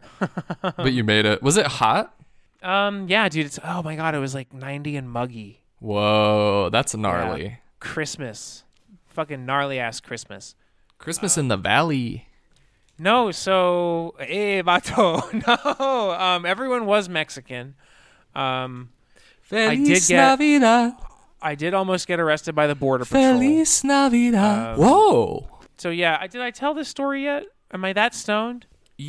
[SPEAKER 2] But you made it. Was it hot?
[SPEAKER 1] Um, yeah, dude. It's oh my god, it was like ninety and muggy.
[SPEAKER 2] Whoa, that's gnarly.
[SPEAKER 1] Yeah. Christmas, fucking gnarly ass Christmas.
[SPEAKER 2] Christmas in the valley.
[SPEAKER 1] No, so eh, vato. No, um, everyone was Mexican. Um, I did
[SPEAKER 2] Feliz
[SPEAKER 1] get-
[SPEAKER 2] Navidad.
[SPEAKER 1] I did almost get arrested by the border patrol.
[SPEAKER 2] Feliz Navidad.
[SPEAKER 1] Um,
[SPEAKER 2] Whoa.
[SPEAKER 1] So yeah, I, did I tell this story yet? Am I that stoned?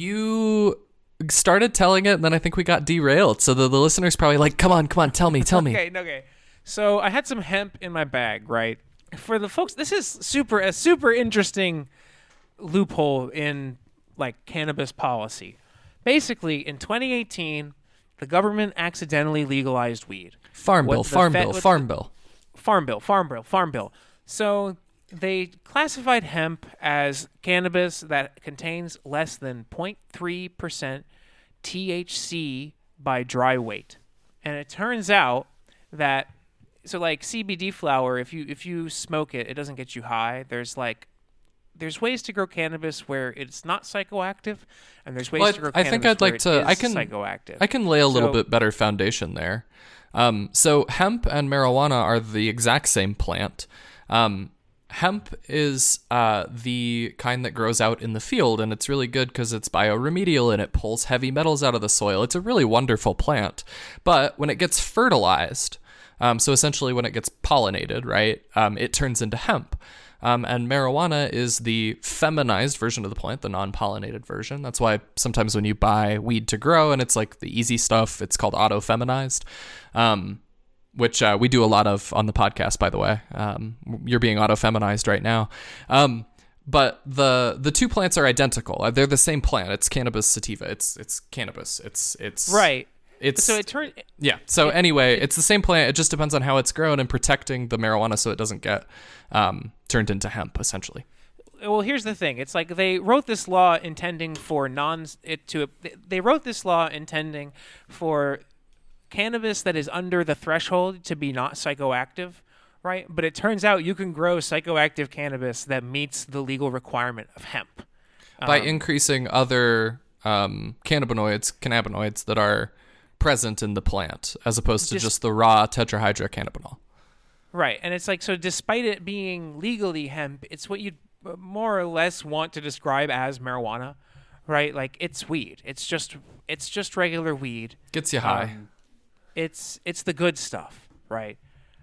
[SPEAKER 2] You started telling it, and then I think we got derailed. So the, the listeners probably like, come on, come on, tell me, tell me.
[SPEAKER 1] Okay, okay. So I had some hemp in my bag, right? For the folks, this is super a super interesting loophole in like cannabis policy. Basically, in twenty eighteen, the government accidentally legalized weed.
[SPEAKER 2] Farm
[SPEAKER 1] What
[SPEAKER 2] bill,
[SPEAKER 1] the
[SPEAKER 2] farm
[SPEAKER 1] Fed-
[SPEAKER 2] bill,
[SPEAKER 1] what
[SPEAKER 2] farm
[SPEAKER 1] the-
[SPEAKER 2] bill.
[SPEAKER 1] Farm bill, farm bill, farm bill. So they classified hemp as cannabis that contains less than zero point three percent T H C by dry weight. And it turns out that so like C B D flower, if you if you smoke it, it doesn't get you high. There's like there's ways to grow cannabis where it's not psychoactive, and there's ways
[SPEAKER 2] Well,
[SPEAKER 1] to grow
[SPEAKER 2] I
[SPEAKER 1] cannabis
[SPEAKER 2] think I'd
[SPEAKER 1] where
[SPEAKER 2] like
[SPEAKER 1] it
[SPEAKER 2] to-
[SPEAKER 1] is
[SPEAKER 2] I can-
[SPEAKER 1] psychoactive.
[SPEAKER 2] I can lay a little
[SPEAKER 1] So-
[SPEAKER 2] bit better foundation there. Um, so hemp and marijuana are the exact same plant. Um, hemp is uh, the kind that grows out in the field, and it's really good because it's bioremedial and it pulls heavy metals out of the soil. It's a really wonderful plant. But when it gets fertilized, um, so essentially when it gets pollinated, right, um, it turns into hemp. Um, and marijuana is the feminized version of the plant, the non-pollinated version. That's why sometimes when you buy weed to grow and it's like the easy stuff, it's called auto-feminized, um, which uh, we do a lot of on the podcast, by the way. Um, you're being auto-feminized right now. Um, but the the two plants are identical. They're the same plant. It's cannabis sativa. It's it's cannabis. It's it's
[SPEAKER 1] right.
[SPEAKER 2] It's
[SPEAKER 1] So it turned
[SPEAKER 2] yeah. So anyway, it's the same plant. It just depends on how it's grown and protecting the marijuana so it doesn't get um, turned into hemp, essentially.
[SPEAKER 1] well, here's the thing. It's like they wrote this law intending for non it to they wrote this law intending for cannabis that is under the threshold to be not psychoactive, right? But it turns out you can grow psychoactive cannabis that meets the legal requirement of hemp.
[SPEAKER 2] By
[SPEAKER 1] Um,
[SPEAKER 2] increasing other um, cannabinoids, cannabinoids that are present in the plant, as opposed to
[SPEAKER 1] Just-
[SPEAKER 2] just the raw tetrahydrocannabinol.
[SPEAKER 1] Right. And it's like, so despite it being legally hemp, it's what you'd more or less want to describe as marijuana, right? Like it's weed. It's just, it's just regular weed.
[SPEAKER 2] Gets you high.
[SPEAKER 1] Um, it's, it's the good stuff, right?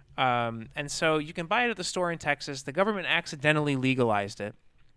[SPEAKER 1] Um, and so you can buy it at the store in Texas. The government accidentally legalized it.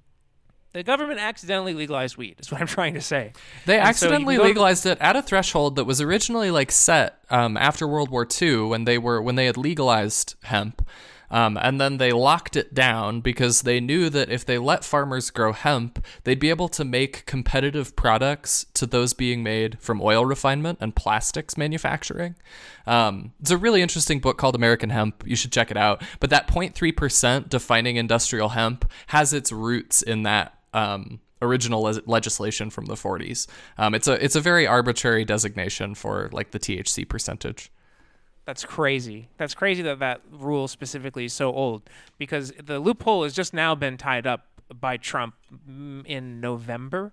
[SPEAKER 1] The government accidentally legalized weed, is what I'm trying to say.
[SPEAKER 2] They
[SPEAKER 1] And so you
[SPEAKER 2] accidentally
[SPEAKER 1] can go-
[SPEAKER 2] legalized it at a threshold that was originally like set um, after World War Two when they were when they had legalized hemp, um, and then they locked it down because they knew that if they let farmers grow hemp, they'd be able to make competitive products to those being made from oil refinement and plastics manufacturing. Um, it's a really interesting book called American Hemp. You should check it out. But that zero point three percent defining industrial hemp has its roots in that Um, original le- legislation from the forties. Um, it's a it's a very arbitrary designation for like the T H C percentage.
[SPEAKER 1] That's crazy. That's crazy that that rule specifically is so old, because the loophole has just now been tied up by Trump mm, in November.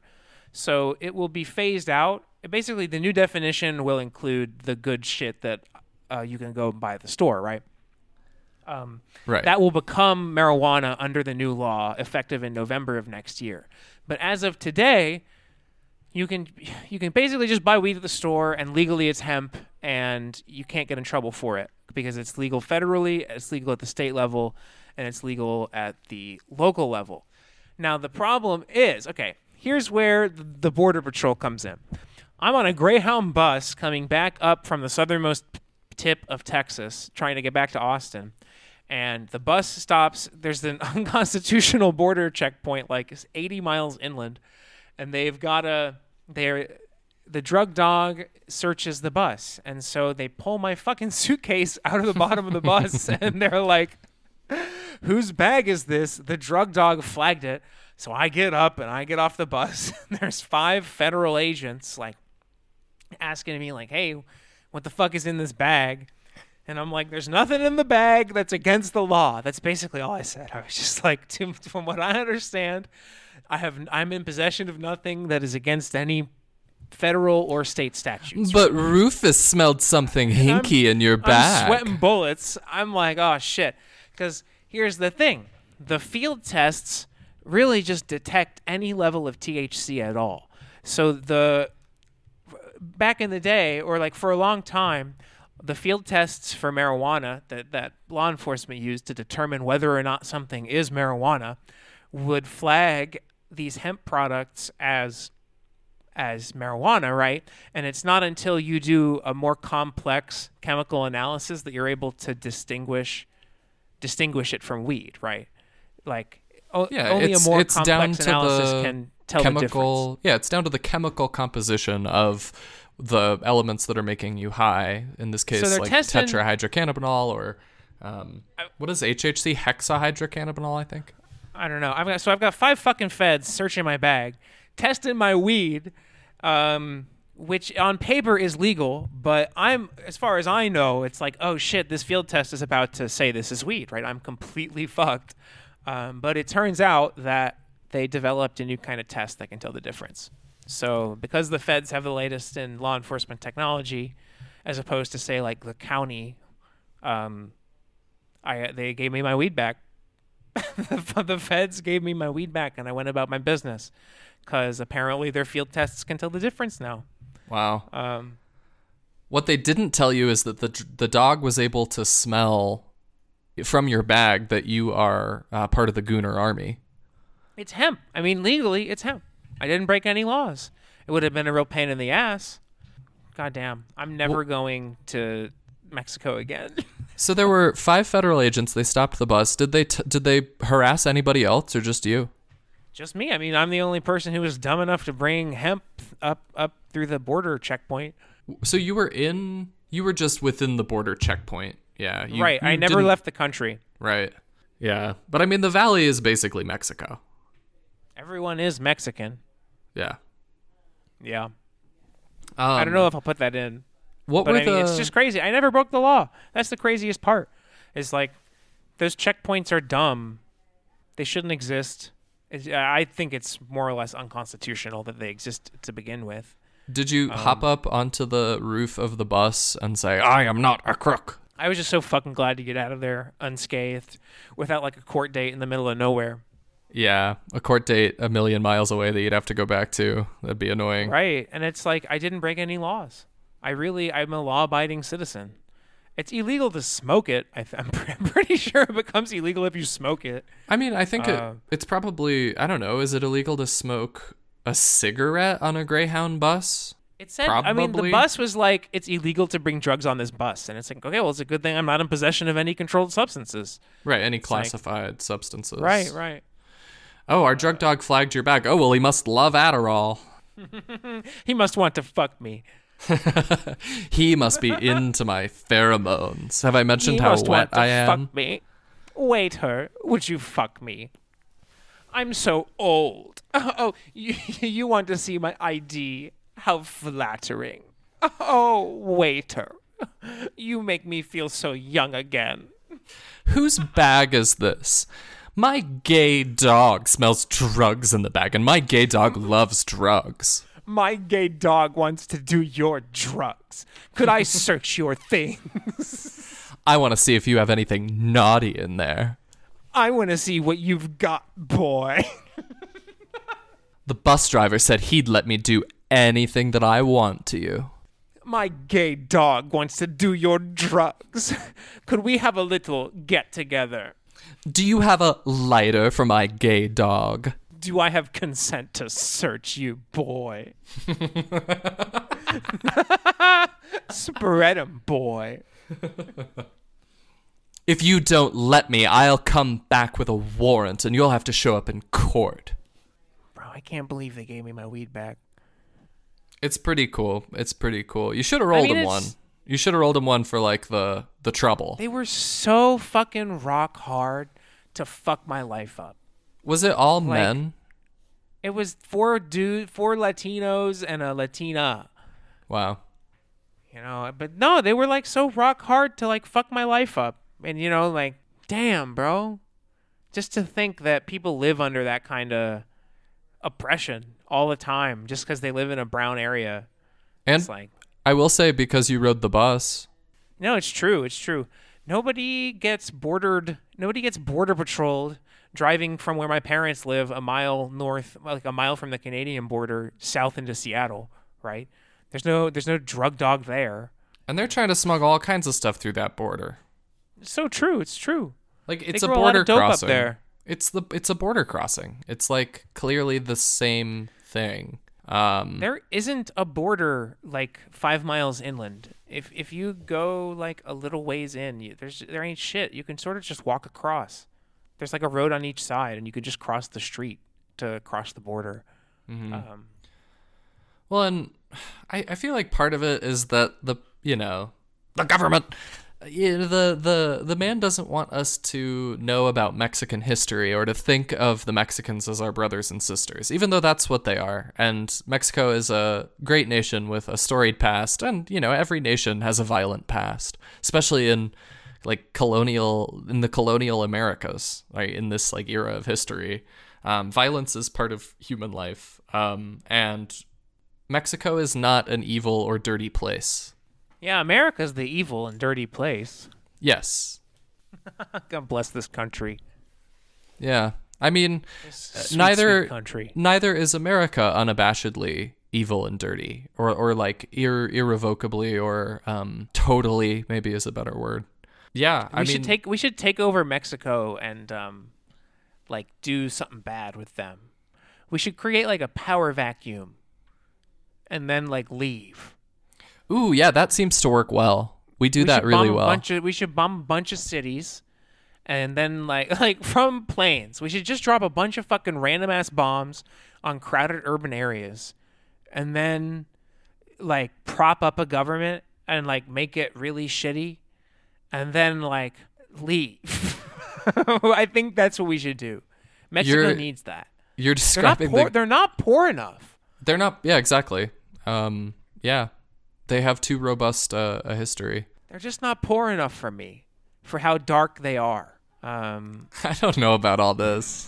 [SPEAKER 1] So it will be phased out. Basically, the new definition will include the good shit that uh, you can go buy at the store, right? Um,
[SPEAKER 2] Right.
[SPEAKER 1] That will become marijuana under the new law, effective in November of next year. But as of today, you can you can basically just buy weed at the store, and legally it's hemp, and you can't get in trouble for it because it's legal federally, it's legal at the state level, and it's legal at the local level. Now the problem is, okay, here's where the Border Patrol comes in. I'm on a Greyhound bus coming back up from the southernmost tip of Texas, trying to get back to Austin. And the bus stops. There's an unconstitutional border checkpoint, like eighty miles inland, and they've got a. They're the drug dog searches the bus, and so they pull my fucking suitcase out of the bottom of the bus, and they're like, "Whose bag is this?" The drug dog flagged it, So I get up and I get off the bus. And there's five federal agents like asking me like, hey, what the fuck is in this bag? And I'm like, there's nothing in the bag that's against the law. That's basically all I said. I was just like, to, from what I understand, I have I'm in possession of nothing that is against any federal or state statutes.
[SPEAKER 2] But Rufus smelled something hinky in your bag.
[SPEAKER 1] I'm sweating bullets. I'm like, oh shit. Because here's the thing. The field tests really just detect any level of T H C at all. So the back in the day, or like for a long time, the field tests for marijuana that, that law enforcement used to determine whether or not something is marijuana would flag these hemp products as as marijuana, right? And it's not until you do a more complex chemical analysis that you're able to distinguish distinguish it from weed, right? Like o-
[SPEAKER 2] Yeah,
[SPEAKER 1] only
[SPEAKER 2] it's,
[SPEAKER 1] a more
[SPEAKER 2] it's
[SPEAKER 1] complex
[SPEAKER 2] down to
[SPEAKER 1] analysis
[SPEAKER 2] the
[SPEAKER 1] can tell the difference.
[SPEAKER 2] chemical. Yeah, it's down to the chemical composition of the elements that are making you high. In this case,
[SPEAKER 1] they're
[SPEAKER 2] like
[SPEAKER 1] testing-
[SPEAKER 2] tetrahydrocannabinol or um, what is H H C? Hexahydrocannabinol, I think.
[SPEAKER 1] I don't know. I've got so I've got five fucking feds searching my bag, testing my weed, um, which on paper is legal, but I'm as far as I know, it's like, oh shit, this field test is about to say this is weed, right? I'm completely fucked. Um, but it turns out that they developed a new kind of test that can tell the difference. So because the feds have the latest in law enforcement technology, as opposed to say like the county, um, I they gave me my weed back. the, the feds gave me my weed back, and I went about my business because apparently their field tests can tell the difference now.
[SPEAKER 2] Wow.
[SPEAKER 1] Um,
[SPEAKER 2] What they didn't tell you is that the the dog was able to smell from your bag that you are uh, part of the Gooner Army.
[SPEAKER 1] it's hemp. I mean, legally, it's hemp. I didn't break any laws. It would have been a real pain in the ass. Goddamn. I'm never
[SPEAKER 2] Well-
[SPEAKER 1] going to Mexico again.
[SPEAKER 2] So there were five federal agents. They stopped the bus. Did they t- did they harass anybody else or just you?
[SPEAKER 1] Just me. I mean, I'm the only person who was dumb enough to bring hemp up up through the border checkpoint.
[SPEAKER 2] So you were in. You were just within the border checkpoint. Yeah. You,
[SPEAKER 1] right. I
[SPEAKER 2] you
[SPEAKER 1] never
[SPEAKER 2] didn't-
[SPEAKER 1] left the country.
[SPEAKER 2] Right. Yeah. But I mean, the valley is basically Mexico.
[SPEAKER 1] Everyone is Mexican.
[SPEAKER 2] Yeah.
[SPEAKER 1] Yeah.
[SPEAKER 2] Um,
[SPEAKER 1] I don't know if I'll put that in.
[SPEAKER 2] What
[SPEAKER 1] But
[SPEAKER 2] were
[SPEAKER 1] I mean,
[SPEAKER 2] the?
[SPEAKER 1] it's just crazy. I never broke the law. That's the craziest part. Is like, those checkpoints are dumb. They shouldn't exist. It's, I think it's more or less unconstitutional that they exist to begin with.
[SPEAKER 2] Did you
[SPEAKER 1] um,
[SPEAKER 2] hop up onto the roof of the bus and say, "I am not a crook"?
[SPEAKER 1] I was just so fucking glad to get out of there unscathed, without like a court date in the middle of nowhere.
[SPEAKER 2] Yeah, a court date a million miles away that you'd have to go back to. That'd be annoying.
[SPEAKER 1] Right. And it's like, I didn't break any laws. I really, I'm a law-abiding citizen. It's illegal to smoke it. I th- I'm, pre- I'm pretty sure it becomes illegal if you smoke it.
[SPEAKER 2] I mean, I think
[SPEAKER 1] Uh,
[SPEAKER 2] it, it's probably, I don't know, is it illegal to smoke a cigarette on a Greyhound bus?
[SPEAKER 1] It said, I mean, the
[SPEAKER 2] Probably.
[SPEAKER 1] bus was like, it's illegal to bring drugs on this bus. And it's like, okay, well, it's a good thing I'm not in possession of any controlled substances.
[SPEAKER 2] Right, any
[SPEAKER 1] like-
[SPEAKER 2] classified substances.
[SPEAKER 1] Right, right.
[SPEAKER 2] Oh, our drug dog flagged your bag. Oh, well, he must love Adderall.
[SPEAKER 1] He must want to fuck me.
[SPEAKER 2] He must be into my pheromones. Have I mentioned
[SPEAKER 1] He
[SPEAKER 2] how
[SPEAKER 1] must
[SPEAKER 2] wet
[SPEAKER 1] want to
[SPEAKER 2] I am?
[SPEAKER 1] fuck me. Waiter, would you fuck me? I'm so old. Oh, you, you want to see my I D? How flattering. Oh, waiter, you make me feel so young again.
[SPEAKER 2] Whose bag is this? My gay dog smells drugs in the bag, and my gay dog loves drugs.
[SPEAKER 1] My gay dog wants to do your drugs. Could I search your things?
[SPEAKER 2] I want to see if you have anything naughty in there.
[SPEAKER 1] I want to see what you've got, boy.
[SPEAKER 2] The bus driver said he'd let me do anything that I want to you.
[SPEAKER 1] My gay dog wants to do your drugs. Could we have a little get together?
[SPEAKER 2] Do you have a lighter for my gay dog?
[SPEAKER 1] Do I have consent to search you, boy? Spread 'em, boy.
[SPEAKER 2] If you don't let me, I'll come back with a warrant and you'll have to show up in court.
[SPEAKER 1] Bro, I can't believe they gave me my weed back.
[SPEAKER 2] It's pretty cool. It's pretty cool. You should have rolled
[SPEAKER 1] mean,
[SPEAKER 2] him one.
[SPEAKER 1] it's-
[SPEAKER 2] You should have rolled him one for like the the trouble.
[SPEAKER 1] They were so fucking rock hard to fuck my life up.
[SPEAKER 2] Was it all
[SPEAKER 1] Like-
[SPEAKER 2] men?
[SPEAKER 1] It was four dude, four Latinos and a Latina.
[SPEAKER 2] Wow.
[SPEAKER 1] You know, but no, they were like so rock hard to like fuck my life up. And you know, like, damn, bro. Just to think that people live under that kind of oppression all the time just because they live in a brown area.
[SPEAKER 2] And
[SPEAKER 1] it's like,
[SPEAKER 2] I will say, because you rode the bus.
[SPEAKER 1] No, it's true. It's true. Nobody gets bordered. Nobody gets border patrolled driving from where my parents live a mile north, like a mile from the Canadian border, south into Seattle, right? There's no there's no drug dog there.
[SPEAKER 2] And they're trying to smuggle all kinds of stuff through that border.
[SPEAKER 1] It's so true. It's true.
[SPEAKER 2] Like it's
[SPEAKER 1] they
[SPEAKER 2] a
[SPEAKER 1] grow
[SPEAKER 2] border
[SPEAKER 1] a lot of dope
[SPEAKER 2] crossing.
[SPEAKER 1] Up there.
[SPEAKER 2] It's the it's a border crossing. It's like clearly the same thing. Um,
[SPEAKER 1] there isn't a border like five miles inland. If if you go like a little ways in, you, there's there ain't shit. You can sort of just walk across. There's like a road on each side, and you could just cross the street to cross the border.
[SPEAKER 2] Mm-hmm.
[SPEAKER 1] Um,
[SPEAKER 2] well, and I, I feel like part of it is that the you know the government, yeah, the the the man doesn't want us to know about Mexican history or to think of the Mexicans as our brothers and sisters, even though that's what they are. And Mexico is a great nation with a storied past, and you know every nation has a violent past, especially in like colonial in the colonial Americas, right? In this like era of history, um, violence is part of human life, um, and Mexico is not an evil or dirty place.
[SPEAKER 1] Yeah, America's the evil and dirty place.
[SPEAKER 2] Yes.
[SPEAKER 1] God bless this country.
[SPEAKER 2] Yeah. I mean,
[SPEAKER 1] Sweet,
[SPEAKER 2] neither
[SPEAKER 1] sweet country.
[SPEAKER 2] neither is America unabashedly evil and dirty, or or like ir- irrevocably or um, totally, maybe is a better word. Yeah,
[SPEAKER 1] We
[SPEAKER 2] I
[SPEAKER 1] should
[SPEAKER 2] mean,
[SPEAKER 1] take we should take over Mexico and um, like do something bad with them. We should create like a power vacuum, and then like leave.
[SPEAKER 2] ooh, yeah, that seems to work well. We do
[SPEAKER 1] we
[SPEAKER 2] that
[SPEAKER 1] should
[SPEAKER 2] really
[SPEAKER 1] bomb a
[SPEAKER 2] well.
[SPEAKER 1] Bunch of, we should bomb a bunch of cities, and then like like from planes. We should just drop a bunch of fucking random ass bombs on crowded urban areas, and then like prop up a government and like make it really shitty, and then like leave. I think that's what we should do. Mexico
[SPEAKER 2] You're-
[SPEAKER 1] needs that.
[SPEAKER 2] You're
[SPEAKER 1] They're not
[SPEAKER 2] describing
[SPEAKER 1] poor.
[SPEAKER 2] the
[SPEAKER 1] They're not poor enough.
[SPEAKER 2] They're not. Yeah, exactly. Um, yeah, they have too robust uh, a history.
[SPEAKER 1] They're just not poor enough for me, for how dark they are. Um,
[SPEAKER 2] I don't know about all this.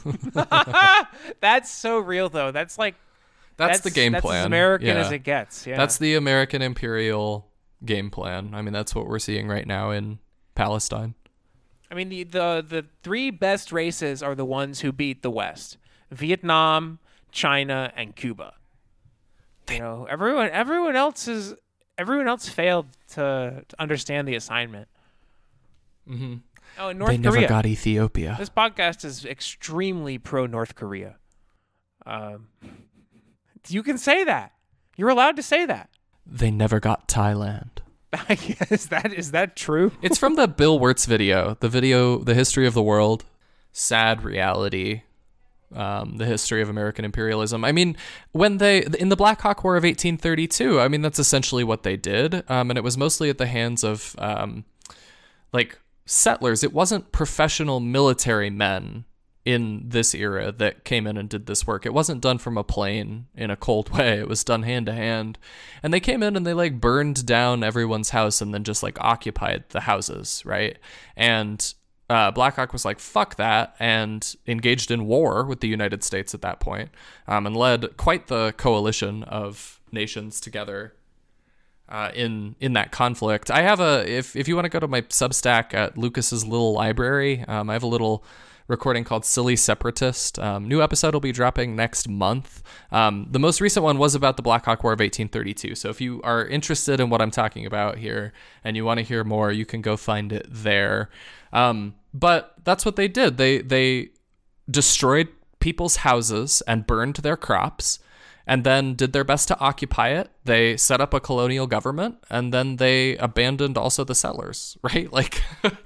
[SPEAKER 1] that's so real, though. That's like
[SPEAKER 2] That's, the game
[SPEAKER 1] that's
[SPEAKER 2] plan.
[SPEAKER 1] as American
[SPEAKER 2] Yeah.
[SPEAKER 1] as it gets. Yeah,
[SPEAKER 2] That's the American imperial game plan. I mean, that's what we're seeing right now in Palestine.
[SPEAKER 1] I mean, the the the three best races are the ones who beat the West: Vietnam, China, and Cuba. You know, everyone everyone else is everyone else failed to, to understand the assignment.
[SPEAKER 2] Mm-hmm.
[SPEAKER 1] Oh, and North
[SPEAKER 2] They never
[SPEAKER 1] Korea.
[SPEAKER 2] got Ethiopia.
[SPEAKER 1] This podcast is extremely pro North Korea. Um, you can say that. You're allowed to say that.
[SPEAKER 2] They never got Thailand.
[SPEAKER 1] is that is that true?
[SPEAKER 2] It's from the Bill Wirtz video, the video, The History of the World, Sad Reality, um, the history of American imperialism. I mean, when they, in the Black Hawk War of eighteen thirty-two, I mean, that's essentially what they did. Um, and it was mostly at the hands of, um, like, settlers. It wasn't professional military men in this era that came in and did this work. It wasn't done from a plane in a cold way. It was done hand to hand. And they came in and they like burned down everyone's house and then just like occupied the houses, right? And uh, Black Hawk was like, fuck that, and engaged in war with the United States at that point, um, and led quite the coalition of nations together uh, in in that conflict. I have a, if, if you want to go to my Substack at Lucas's Little Library, um, I have a little recording called Silly Separatist. Um, new episode will be dropping next month. Um, the most recent one was about the Black Hawk War of eighteen thirty-two. So if you are interested in what I'm talking about here and you want to hear more, you can go find it there. Um, but that's what they did. They they destroyed people's houses and burned their crops, and then did their best to occupy it. They set up a colonial government, and then they abandoned also the settlers, right? Like,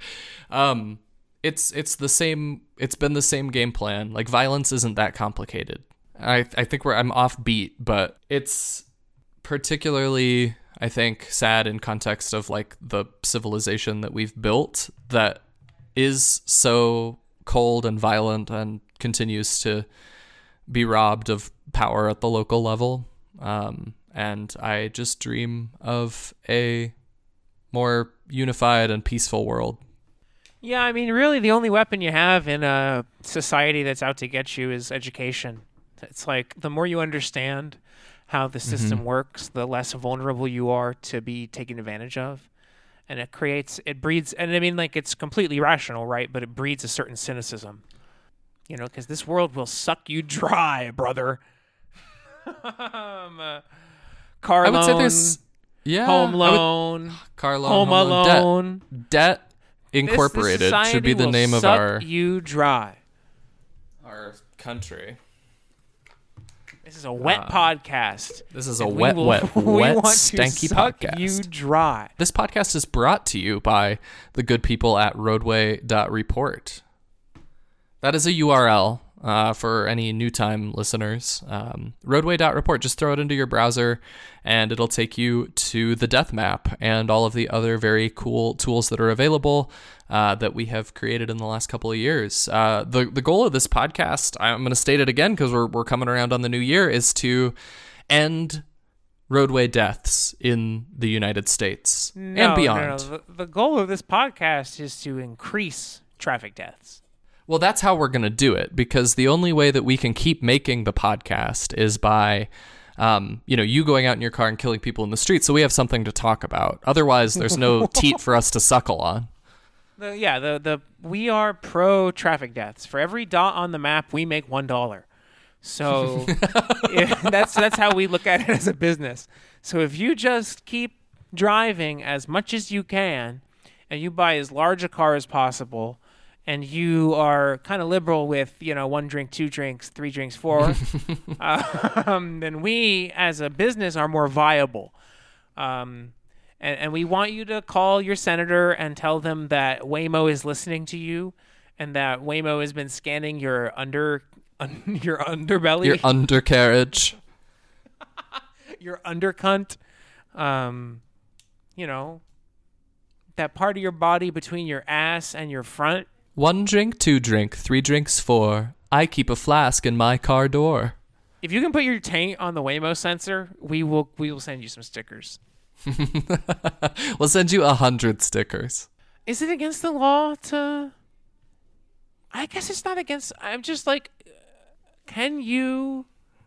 [SPEAKER 2] um, it's it's the same. It's been the same game plan. Like, violence isn't that complicated. I I think we're I'm off beat, but it's particularly, I think, sad in context of like the civilization that we've built that is so cold and violent and continues to be robbed of power at the local level. Um, and I just dream of a more unified and peaceful world.
[SPEAKER 1] Yeah, I mean, really, the only weapon you have in a society that's out to get you is education. It's like the more you understand how the system mm-hmm. works, the less vulnerable you are to be taken advantage of. And it creates, it breeds, and I mean, like, it's completely rational, right? But it breeds a certain cynicism, you know, because this world will suck you dry, brother. um, uh, car
[SPEAKER 2] I would
[SPEAKER 1] loan,
[SPEAKER 2] say there's, yeah,
[SPEAKER 1] home loan,
[SPEAKER 2] would, car loan,
[SPEAKER 1] home, home alone,
[SPEAKER 2] debt, debt incorporated
[SPEAKER 1] this, this
[SPEAKER 2] should be the
[SPEAKER 1] will
[SPEAKER 2] name of
[SPEAKER 1] suck
[SPEAKER 2] our
[SPEAKER 1] you dry.
[SPEAKER 2] Our country.
[SPEAKER 1] This is a wet
[SPEAKER 2] uh,
[SPEAKER 1] podcast.
[SPEAKER 2] This is a wet, will, wet, wet, stanky
[SPEAKER 1] suck
[SPEAKER 2] podcast.
[SPEAKER 1] You dry.
[SPEAKER 2] This podcast is brought to you by the good people at roadway dot report. That is a U R L uh, for any new time listeners. Um, roadway dot report. Just throw it into your browser, and it'll take you to the death map and all of the other very cool tools that are available uh, that we have created in the last couple of years. Uh, the the goal of this podcast, I'm going to state it again because we're we're coming around on the new year, is to end roadway deaths in the United States
[SPEAKER 1] no,
[SPEAKER 2] and beyond.
[SPEAKER 1] No, no. The, the goal of this podcast is to increase traffic deaths.
[SPEAKER 2] Well, that's how we're going to do it, because the only way that we can keep making the podcast is by, um, you know, you going out in your car and killing people in the street, so we have something to talk about. Otherwise, there's no teat for us to suckle on.
[SPEAKER 1] The, yeah, the the we are pro traffic deaths. For every dot on the map, we make one dollar. So yeah, that's that's how we look at it as a business. So if you just keep driving as much as you can, and you buy as large a car as possible, and you are kind of liberal with, you know, one drink, two drinks, three drinks, four, um, then we as a business are more viable. Um, and, and we want you to call your senator and tell them that Waymo is listening to you, and that Waymo has been scanning your under un, your underbelly,
[SPEAKER 2] your undercarriage,
[SPEAKER 1] your undercunt, um, you know, that part of your body between your ass and your front.
[SPEAKER 2] One drink, two drink, three drinks, four. I keep a flask in my car door.
[SPEAKER 1] If you can put your taint on the Waymo sensor, we will we will send you some stickers.
[SPEAKER 2] We'll send you a hundred stickers.
[SPEAKER 1] Is it against the law to... I guess it's not against... I'm just like, can you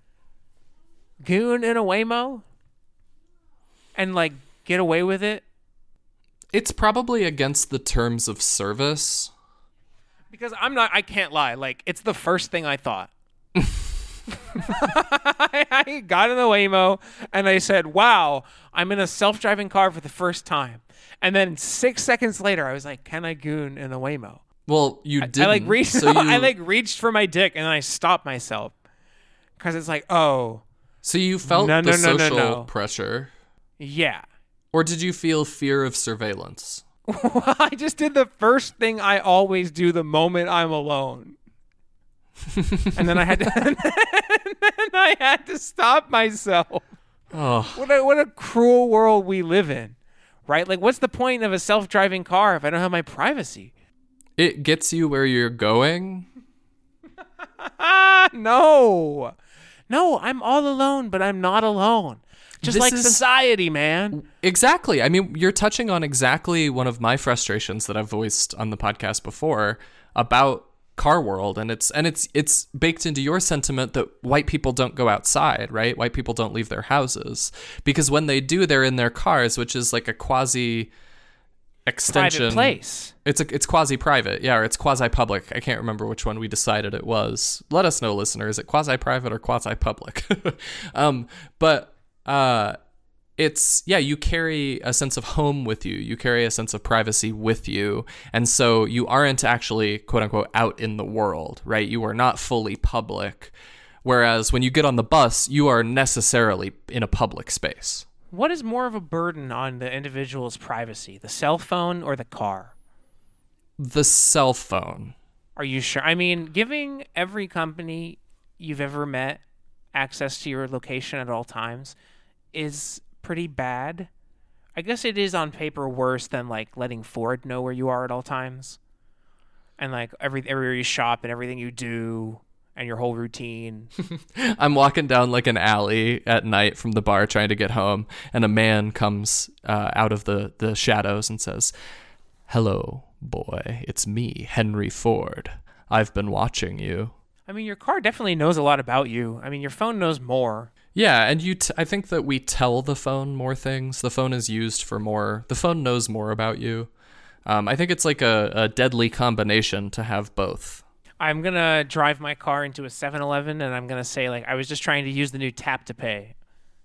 [SPEAKER 1] goon in a Waymo and, like, get away with it?
[SPEAKER 2] It's probably against the terms of service.
[SPEAKER 1] Because I'm not, I can't lie. Like, it's the first thing I thought. I, I got in the Waymo and I said, wow, I'm in a self-driving car for the first time. And then six seconds later, I was like, can I goon in a Waymo?
[SPEAKER 2] Well, you didn't.
[SPEAKER 1] I, I like reached,
[SPEAKER 2] so you...
[SPEAKER 1] I like reached for my dick and then I stopped myself. Because it's like, oh.
[SPEAKER 2] So you felt
[SPEAKER 1] no,
[SPEAKER 2] the
[SPEAKER 1] no, no,
[SPEAKER 2] social
[SPEAKER 1] no, no.
[SPEAKER 2] pressure.
[SPEAKER 1] Yeah.
[SPEAKER 2] Or did you feel fear of surveillance?
[SPEAKER 1] I just did the first thing I always do the moment I'm alone. And then I had to and then I had to stop myself.
[SPEAKER 2] Oh.
[SPEAKER 1] What a what a cruel world we live in. Right? Like, what's the point of a self-driving car if I don't have my privacy?
[SPEAKER 2] It gets you where you're going?
[SPEAKER 1] No. No, I'm all alone, but I'm not alone. Just
[SPEAKER 2] This
[SPEAKER 1] like
[SPEAKER 2] is-
[SPEAKER 1] society, man.
[SPEAKER 2] Exactly. I mean, you're touching on exactly one of my frustrations that I've voiced on the podcast before about car world, and it's and it's it's baked into your sentiment that white people don't go outside, right? White people don't leave their houses because when they do, they're in their cars, which is like a quasi extension
[SPEAKER 1] Private place.
[SPEAKER 2] It's a it's quasi private, yeah, or it's quasi public. I can't remember which one we decided it was. Let us know, listener. Is it quasi private or quasi public? um, but. Uh, it's, yeah, you carry a sense of home with you. You carry a sense of privacy with you. And so you aren't actually, quote unquote, out in the world, right? You are not fully public. Whereas when you get on the bus, you are necessarily in a public space.
[SPEAKER 1] What is more of a burden on the individual's privacy, the cell phone or the car?
[SPEAKER 2] The cell phone.
[SPEAKER 1] Are you sure? I mean, giving every company you've ever met access to your location at all times is pretty bad. I guess it is on paper worse than like letting Ford know where you are at all times, and like every everywhere you shop and everything you do, and your whole routine.
[SPEAKER 2] I'm walking down like an alley at night from the bar trying to get home, and a man comes uh, out of the, the shadows and says, "Hello, boy. It's me, Henry Ford. I've been watching you."
[SPEAKER 1] I mean, your car definitely knows a lot about you. I mean, your phone knows more.
[SPEAKER 2] Yeah, and you. T- I think that we tell the phone more things. The phone is used for more. The phone knows more about you. Um, I think it's like a, a deadly combination to have both.
[SPEAKER 1] I'm going to drive my car into a seven eleven and I'm going to say, like, I was just trying to use the new tap to pay.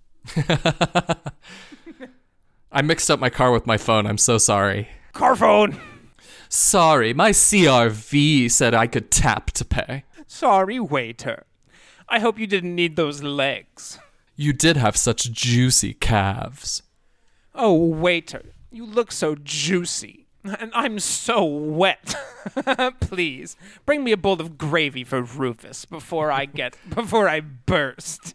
[SPEAKER 2] I mixed up my car with my phone. I'm so sorry.
[SPEAKER 1] Car phone!
[SPEAKER 2] Sorry, my C R V said I could tap to pay.
[SPEAKER 1] Sorry, waiter. I hope you didn't need those legs.
[SPEAKER 2] You did have such juicy calves.
[SPEAKER 1] Oh, waiter, you look so juicy. And I'm so wet. Please, bring me a bowl of gravy for Rufus before I get before I burst.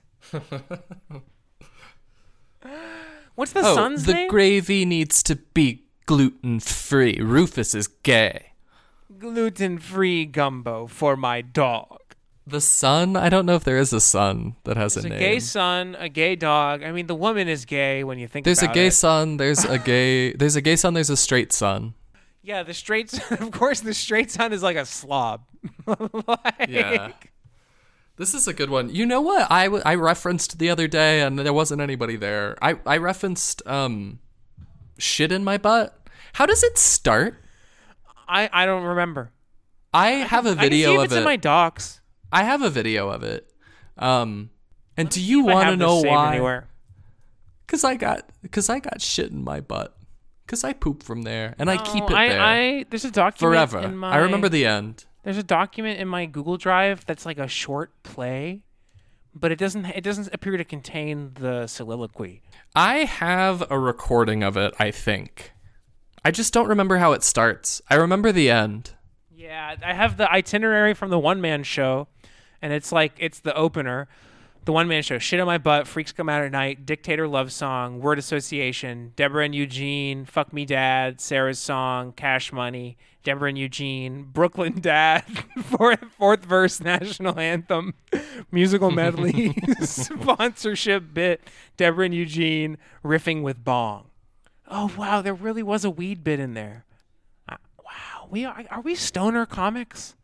[SPEAKER 1] What's the
[SPEAKER 2] oh,
[SPEAKER 1] son's
[SPEAKER 2] the
[SPEAKER 1] name?
[SPEAKER 2] The gravy needs to be gluten-free. Rufus is gay.
[SPEAKER 1] Gluten-free gumbo for my dog.
[SPEAKER 2] The son? I don't know if there is a son that has
[SPEAKER 1] There's
[SPEAKER 2] a
[SPEAKER 1] a
[SPEAKER 2] name.
[SPEAKER 1] gay son, a gay dog. I mean, the woman is gay when you think
[SPEAKER 2] there's
[SPEAKER 1] about it.
[SPEAKER 2] There's a gay son, there's a gay there's a gay son, there's a straight son.
[SPEAKER 1] Yeah, the straight son, of course, the straight son is like a slob. like...
[SPEAKER 2] Yeah. This is a good one. You know what I, w- I referenced the other day, and there wasn't anybody there. I, I referenced um, shit in my butt. How does it start?
[SPEAKER 1] I, I don't remember.
[SPEAKER 2] I have a video
[SPEAKER 1] I can see if
[SPEAKER 2] of
[SPEAKER 1] it's
[SPEAKER 2] it.
[SPEAKER 1] in my docs.
[SPEAKER 2] I have a video of it. Um, and
[SPEAKER 1] Let
[SPEAKER 2] do
[SPEAKER 1] me
[SPEAKER 2] you
[SPEAKER 1] see if I
[SPEAKER 2] want to
[SPEAKER 1] have this
[SPEAKER 2] know
[SPEAKER 1] saved
[SPEAKER 2] why?
[SPEAKER 1] Anywhere.
[SPEAKER 2] Cause I got, cause I got shit in my butt. Cause I poop from there, and I
[SPEAKER 1] No,
[SPEAKER 2] keep it
[SPEAKER 1] I,
[SPEAKER 2] there
[SPEAKER 1] I, there's a document
[SPEAKER 2] forever.
[SPEAKER 1] in my,
[SPEAKER 2] I remember the end.
[SPEAKER 1] There's a document in my Google Drive that's like a short play, but it doesn't. It doesn't appear to contain the soliloquy.
[SPEAKER 2] I have a recording of it. I think. I just don't remember how it starts. I remember the end.
[SPEAKER 1] Yeah, I have the itinerary from the One Man Show, and it's like it's the opener. The One Man Show, Shit on My Butt, Freaks Come Out at Night, Dictator Love Song, Word Association, Deborah and Eugene, Fuck Me Dad, Sarah's Song, Cash Money, Deborah and Eugene, Brooklyn Dad, fourth, fourth verse national anthem, musical medley, sponsorship bit, Deborah and Eugene, riffing with bong. Oh, wow, there really was a weed bit in there. Uh, wow, we are, are we stoner comics?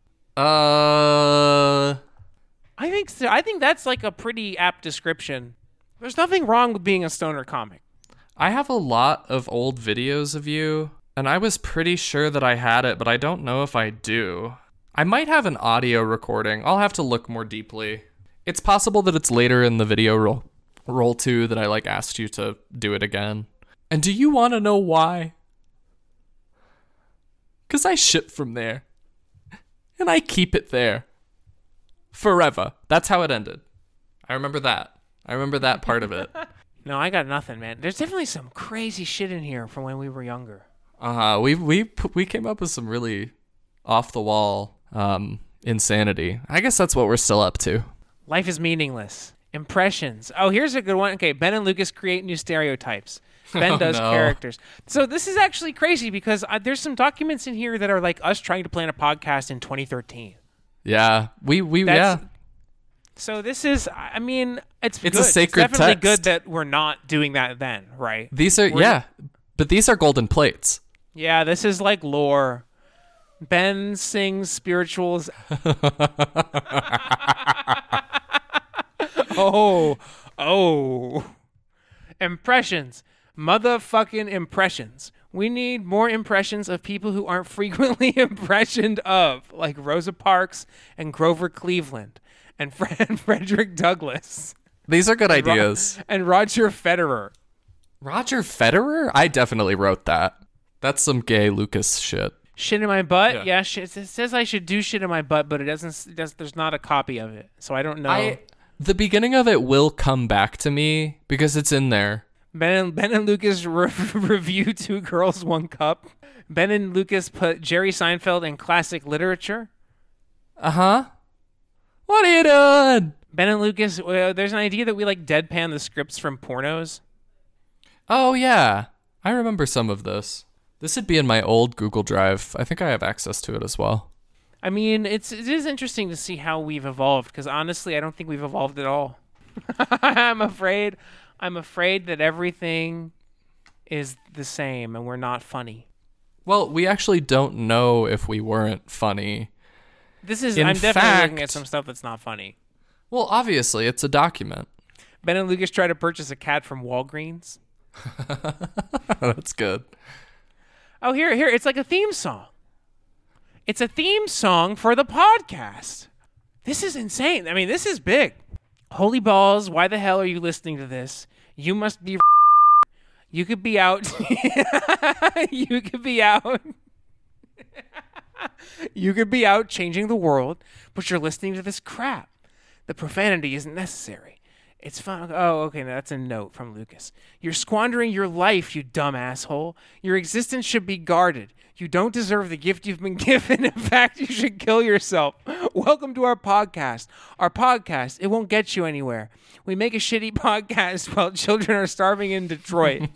[SPEAKER 2] Uh...
[SPEAKER 1] I think so. I think that's like a pretty apt description. There's nothing wrong with being a stoner comic.
[SPEAKER 2] I have a lot of old videos of you, and I was pretty sure that I had it, but I don't know if I do. I might have an audio recording. I'll have to look more deeply. It's possible that it's later in the video roll, roll two that I like asked you to do it again. And do you want to know why? Because I ship from there. And I keep it there. Forever. That's how it ended. I remember that. I remember that part of it.
[SPEAKER 1] No, I got nothing, man. There's definitely some crazy shit in here from when we were younger.
[SPEAKER 2] Uh-huh. We we we came up with some really off the wall um insanity. I guess that's what we're still up to.
[SPEAKER 1] Life is meaningless. Impressions. Oh, here's a good one. Okay, Ben and Lucas create new stereotypes. Ben
[SPEAKER 2] Oh,
[SPEAKER 1] does
[SPEAKER 2] no.
[SPEAKER 1] characters. So this is actually crazy because uh, there's some documents in here that are like us trying to plan a podcast in twenty thirteen.
[SPEAKER 2] Yeah. We we
[SPEAKER 1] That's,
[SPEAKER 2] yeah.
[SPEAKER 1] So this is, I mean, it's
[SPEAKER 2] It's a
[SPEAKER 1] good.
[SPEAKER 2] sacred
[SPEAKER 1] It's definitely
[SPEAKER 2] text.
[SPEAKER 1] good that we're not doing that then, right?
[SPEAKER 2] These are
[SPEAKER 1] We're-
[SPEAKER 2] yeah. But these are golden plates.
[SPEAKER 1] Yeah, this is like lore. Ben sings spirituals. oh, oh. Impressions. Motherfucking impressions. We need more impressions of people who aren't frequently impressioned of, like Rosa Parks and Grover Cleveland and Fred- Frederick Douglass
[SPEAKER 2] These are good
[SPEAKER 1] Ro-
[SPEAKER 2] ideas.
[SPEAKER 1] and Roger Federer.
[SPEAKER 2] Roger Federer? I definitely wrote that. That's some gay Lucas shit.
[SPEAKER 1] Shit in my butt?
[SPEAKER 2] Yeah.
[SPEAKER 1] Yeah, shit. It says I should do shit in my butt, but it doesn't. It does, there's not a copy of it, so I don't know.
[SPEAKER 2] I the beginning of it will come back to me because it's in there.
[SPEAKER 1] Ben and, Ben and Lucas re- review Two Girls, One Cup. Ben and Lucas put Jerry Seinfeld in classic literature.
[SPEAKER 2] Uh-huh. What are you doing?
[SPEAKER 1] Ben and Lucas, uh, there's an idea that we like deadpan the scripts from pornos.
[SPEAKER 2] Oh, yeah. I remember some of this. This would be in my old Google Drive. I think I have access to it as well.
[SPEAKER 1] I mean, it's it is interesting to see how we've evolved, because honestly, I don't think we've evolved at all. I'm afraid, I'm afraid that everything is the same and we're not funny.
[SPEAKER 2] Well, we actually don't know if we weren't funny.
[SPEAKER 1] This is,
[SPEAKER 2] In
[SPEAKER 1] I'm definitely
[SPEAKER 2] fact-
[SPEAKER 1] looking at some stuff that's not funny.
[SPEAKER 2] Well, obviously, it's a document.
[SPEAKER 1] Ben and Lucas try to purchase a cat from Walgreens.
[SPEAKER 2] That's good.
[SPEAKER 1] Oh, here, here, it's like a theme song. It's a theme song for the podcast. This is insane. I mean, this is big. Holy balls, why the hell are you listening to this? You must be... You could be out... you could be out... you could be out changing the world, but you're listening to this crap. The profanity isn't necessary. It's fun. Oh, okay, now that's a note from Lucas. You're squandering your life, you dumb asshole. Your existence should be guarded. You don't deserve the gift you've been given. In fact, you should kill yourself. Welcome to our podcast. Our podcast, it won't get you anywhere. We make a shitty podcast while children are starving in Detroit.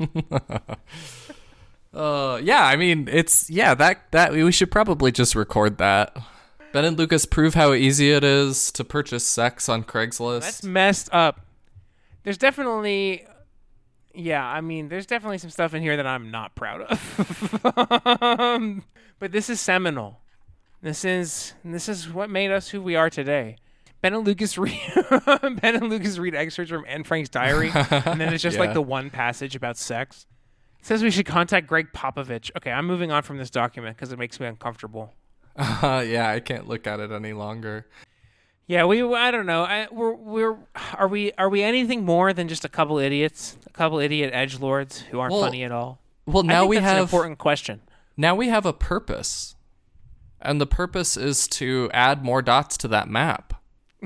[SPEAKER 2] Uh, yeah, I mean, it's, yeah, that, that, we should probably just record that. Ben and Lucas prove how easy it is to purchase sex on Craigslist.
[SPEAKER 1] That's messed up. There's definitely, yeah, I mean, there's definitely some stuff in here that I'm not proud of. But this is seminal. This is this is what made us who we are today. Ben and Lucas read Ben and Lucas read excerpts from Anne Frank's diary, and then it's just
[SPEAKER 2] Yeah.
[SPEAKER 1] like the one passage about sex. It says we should contact Greg Popovich. Okay, I'm moving on from this document because it makes me uncomfortable.
[SPEAKER 2] Uh, yeah, I can't look at it any longer.
[SPEAKER 1] Yeah, we. I don't know. I, we're we're are we are we anything more than just a couple idiots, a couple idiot edgelords who aren't
[SPEAKER 2] Well,
[SPEAKER 1] funny at all?
[SPEAKER 2] Well,
[SPEAKER 1] I
[SPEAKER 2] now
[SPEAKER 1] think
[SPEAKER 2] we
[SPEAKER 1] that's an
[SPEAKER 2] have
[SPEAKER 1] important question.
[SPEAKER 2] now we have a purpose, and the purpose is to add more dots to that map.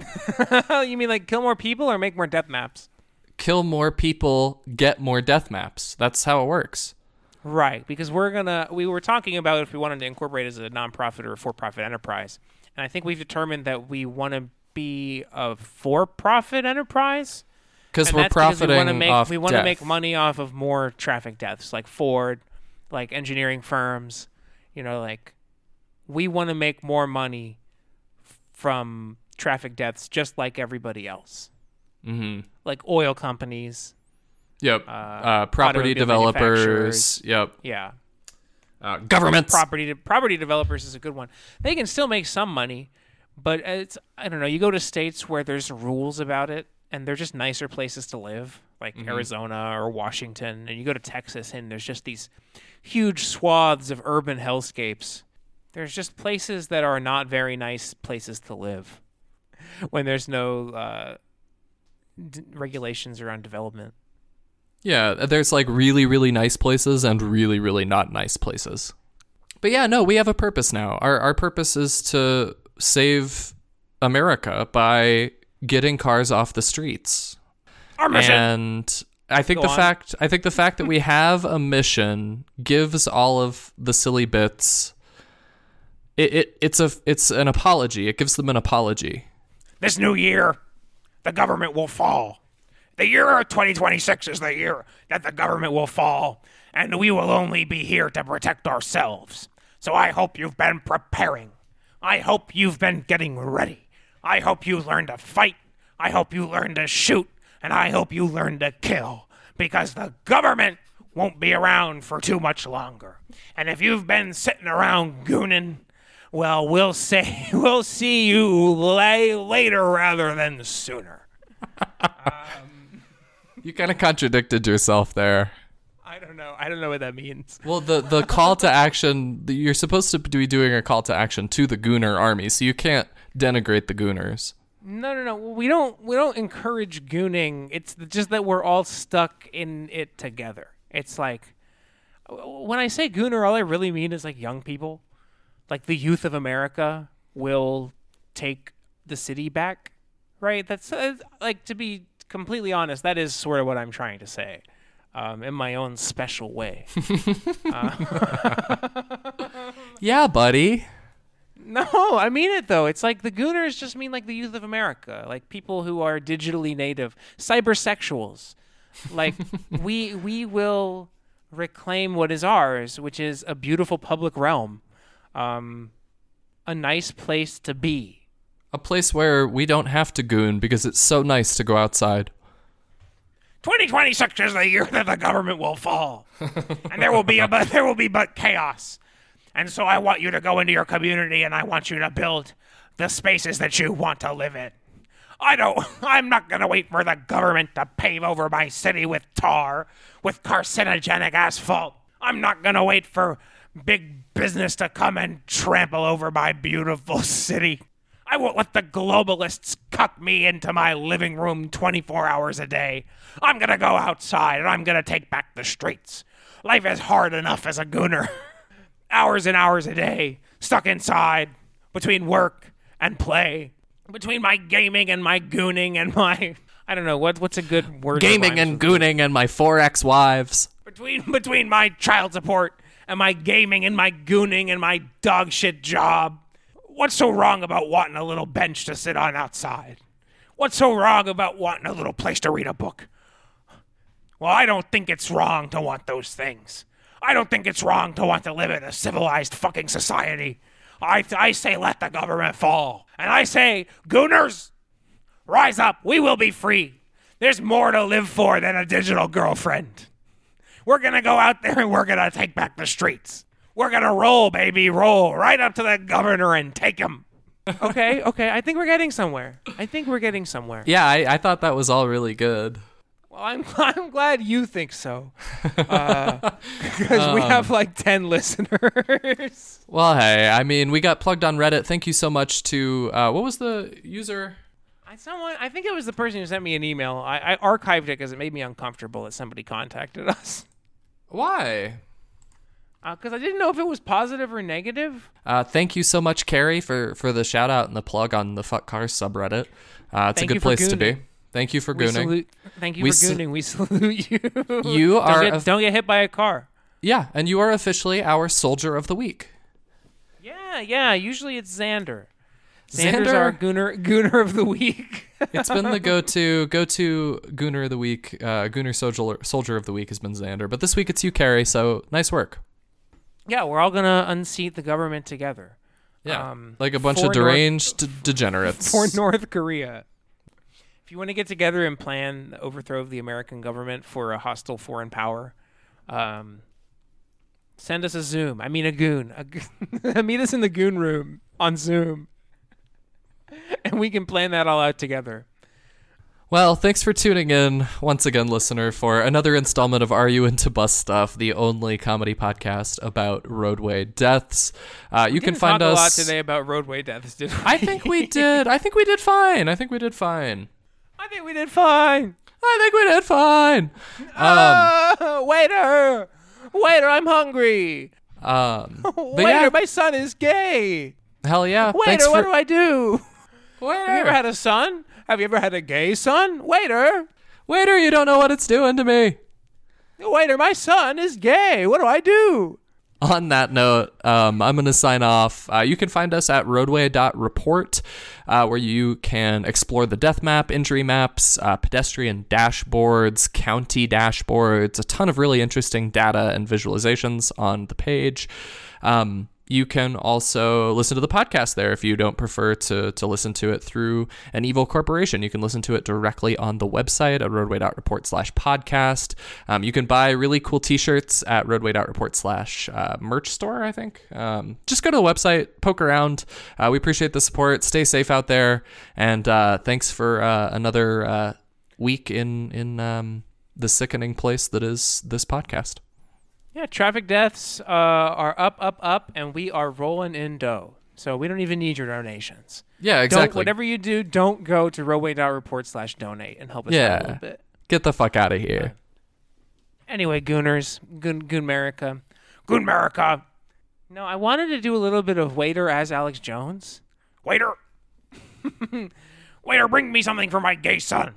[SPEAKER 1] You mean like kill more people or make more death maps?
[SPEAKER 2] Kill more people, get more death maps. That's how it works.
[SPEAKER 1] Right, because we're gonna. We were talking about if we wanted to incorporate as a nonprofit or a for-profit enterprise, and I think we've determined that we want to be a for-profit enterprise.
[SPEAKER 2] Because
[SPEAKER 1] And
[SPEAKER 2] we're
[SPEAKER 1] that's because
[SPEAKER 2] profiting
[SPEAKER 1] we wanna make,
[SPEAKER 2] off
[SPEAKER 1] We want to
[SPEAKER 2] death.
[SPEAKER 1] make money off of more traffic deaths, like Ford, like engineering firms. You know, like we want to make more money f- from traffic deaths, just like everybody else.
[SPEAKER 2] Mm-hmm.
[SPEAKER 1] Like oil companies.
[SPEAKER 2] Yep.
[SPEAKER 1] Uh,
[SPEAKER 2] Uh, property
[SPEAKER 1] automobile
[SPEAKER 2] developers.
[SPEAKER 1] manufacturers.
[SPEAKER 2] Yep.
[SPEAKER 1] Yeah,
[SPEAKER 2] Uh, governments.
[SPEAKER 1] property de- property developers is a good one. They can still make some money, but it's I don't know. You go to states where there's rules about it, and they're just nicer places to live, like
[SPEAKER 2] Mm-hmm.
[SPEAKER 1] Arizona or Washington. And you go to Texas, and there's just these huge swaths of urban hellscapes. There's just places that are not very nice places to live when there's no uh, d- regulations around development.
[SPEAKER 2] Yeah, there's like really, really nice places and really, really not nice places. But yeah, no, we have a purpose now. Our our purpose is to save America by getting cars off the streets.
[SPEAKER 1] Our mission.
[SPEAKER 2] And I think
[SPEAKER 1] Go
[SPEAKER 2] the
[SPEAKER 1] on.
[SPEAKER 2] fact I think the fact that we have a mission gives all of the silly bits it, it it's a it's an apology. It gives them an apology.
[SPEAKER 4] This new year, the government will fall. The year of twenty twenty-six is the year that the government will fall, and we will only be here to protect ourselves. So I hope you've been preparing. I hope you've been getting ready. I hope you learn to fight. I hope you learn to shoot. And I hope you learn to kill. Because the government won't be around for too much longer. And if you've been sitting around gooning, well, we'll say we'll see you lay later rather than sooner.
[SPEAKER 2] You kind of contradicted yourself there.
[SPEAKER 1] I don't know. I don't know what that means.
[SPEAKER 2] Well, the, the call to action, the- you're supposed to be doing a call to action to the Gooner army, so you can't denigrate the Gooners.
[SPEAKER 1] No, no, no. We don't. We don't encourage gooning. It's just that we're all stuck in it together. It's like when I say gooner, all I really mean is like young people, like the youth of America will take the city back, right? That's uh, like to be completely honest. That is sort of what I'm trying to say, um, in my own special way.
[SPEAKER 2] Yeah, buddy.
[SPEAKER 1] No, I mean it though. It's like the Gooners just mean like the youth of America, like people who are digitally native, cybersexuals. Like we we will reclaim what is ours, which is a beautiful public realm, um, a nice place to be.
[SPEAKER 2] A place where we don't have to goon because it's so nice to go outside.
[SPEAKER 4] twenty twenty-six is the year that the government will fall, and there will be a but there will be but chaos. And so I want you to go into your community, and I want you to build the spaces that you want to live in. I don't. I'm not gonna wait for the government to pave over my city with tar, with carcinogenic asphalt. I'm not gonna wait for big business to come and trample over my beautiful city. I won't let the globalists cuck me into my living room twenty-four hours a day. I'm gonna go outside and I'm gonna take back the streets. Life is hard enough as a gooner. Hours and hours a day, stuck inside, between work and play, between my gaming and my gooning and my... I don't know, what what's a good word?
[SPEAKER 2] Gaming and gooning and my four ex-wives.
[SPEAKER 4] Between, between my child support and my gaming and my gooning and my dog shit job. What's so wrong about wanting a little bench to sit on outside? What's so wrong about wanting a little place to read a book? Well, I don't think it's wrong to want those things. I don't think it's wrong to want to live in a civilized fucking society. I, I say let the government fall. And I say, gooners, rise up. We will be free. There's more to live for than a digital girlfriend. We're going to go out there and we're going to take back the streets. We're going to roll, baby, roll right up to the governor and take him.
[SPEAKER 1] Okay, okay. I think we're getting somewhere. I think we're getting somewhere.
[SPEAKER 2] Yeah, I, I thought that was all really good.
[SPEAKER 1] Well, I'm, I'm glad you think so. Uh, because we have like ten listeners.
[SPEAKER 2] Well, hey, I mean, we got plugged on Reddit. Thank you so much to, uh, what was the user?
[SPEAKER 1] I, someone, I think it was the person who sent me an email. I, I archived it because it made me uncomfortable that somebody contacted us.
[SPEAKER 2] Why?
[SPEAKER 1] Because uh, I didn't know if it was positive or negative.
[SPEAKER 2] Uh, thank you so much, Carrie, for, for the shout out and the plug on the Fuck Cars subreddit. Uh, it's
[SPEAKER 1] thank
[SPEAKER 2] a good place to be. Thank you for
[SPEAKER 1] we
[SPEAKER 2] gooning.
[SPEAKER 1] Salute, thank you
[SPEAKER 2] We
[SPEAKER 1] for
[SPEAKER 2] sa-
[SPEAKER 1] gooning. We salute you.
[SPEAKER 2] You
[SPEAKER 1] don't
[SPEAKER 2] are
[SPEAKER 1] Get,
[SPEAKER 2] a-
[SPEAKER 1] don't get hit by a car.
[SPEAKER 2] Yeah, and you are officially our soldier of the week.
[SPEAKER 1] Yeah, yeah. Usually it's Xander.
[SPEAKER 2] Xander-
[SPEAKER 1] Xander's our gooner, gooner of the week.
[SPEAKER 2] It's been the go-to go-to gooner of the week. Uh, gooner soldier soldier of the week has been Xander, but this week it's you, Carrie. So nice work.
[SPEAKER 1] Yeah, we're all gonna unseat the government together.
[SPEAKER 2] Yeah,
[SPEAKER 1] Um,
[SPEAKER 2] like a bunch
[SPEAKER 1] for
[SPEAKER 2] of deranged d- degenerates.
[SPEAKER 1] For North Korea. If you want to get together and plan the overthrow of the American government for a hostile foreign power, um, send us a Zoom. I mean a goon. A go- Meet us in the goon room on Zoom. And we can plan that all out together.
[SPEAKER 2] Well, thanks for tuning in once again, listener, for another installment of Are You Into Bus Stuff, the only comedy podcast about roadway deaths. Uh, you
[SPEAKER 1] We
[SPEAKER 2] can
[SPEAKER 1] didn't
[SPEAKER 2] find
[SPEAKER 1] talk
[SPEAKER 2] us.
[SPEAKER 1] a lot today about roadway deaths, did we?
[SPEAKER 2] I think we did. I think we did fine. I think we did fine.
[SPEAKER 1] I think we did fine.
[SPEAKER 2] I think we did fine. Um,
[SPEAKER 1] Uh, waiter! Waiter, I'm hungry.
[SPEAKER 2] um, but
[SPEAKER 1] Waiter,
[SPEAKER 2] yeah,
[SPEAKER 1] my son is gay.
[SPEAKER 2] hell yeah.
[SPEAKER 1] Waiter,
[SPEAKER 2] Thanks
[SPEAKER 1] what
[SPEAKER 2] for,
[SPEAKER 1] do I do?
[SPEAKER 2] Waiter.
[SPEAKER 1] Have you ever had a son? Have you ever had a gay son? Waiter!
[SPEAKER 2] Waiter, you don't know what it's doing to me.
[SPEAKER 1] Waiter, my son is gay. What do I do?
[SPEAKER 2] On that note, um, I'm going to sign off. Uh, you can find us at roadway dot report, uh, where you can explore the death map, injury maps, uh, pedestrian dashboards, county dashboards, a ton of really interesting data and visualizations on the page. Um, You can also listen to the podcast there if you don't prefer to to listen to it through an evil corporation. You can listen to it directly on the website at roadway dot report slash podcast. Um, you can buy really cool t-shirts at roadway dot report slash uh, merch store, I think. Um, just go to the website, poke around. Uh, we appreciate the support. Stay safe out there. And uh, thanks for uh, another uh, week in, in um, the sickening place that is this podcast.
[SPEAKER 1] Yeah, traffic deaths uh, are up, up, up, and we are rolling in dough. So we don't even need your donations.
[SPEAKER 2] Yeah, exactly.
[SPEAKER 1] Don't, whatever you do, don't go to roadway dot report slash donate and help us out a
[SPEAKER 2] Yeah.
[SPEAKER 1] little bit.
[SPEAKER 2] Get the fuck out of here.
[SPEAKER 1] Anyway, Gooners, Goon, Goon America.
[SPEAKER 4] Good America.
[SPEAKER 1] No, I wanted to do a little bit of Waiter as Alex Jones.
[SPEAKER 4] Waiter. Waiter, bring me something for my gay son.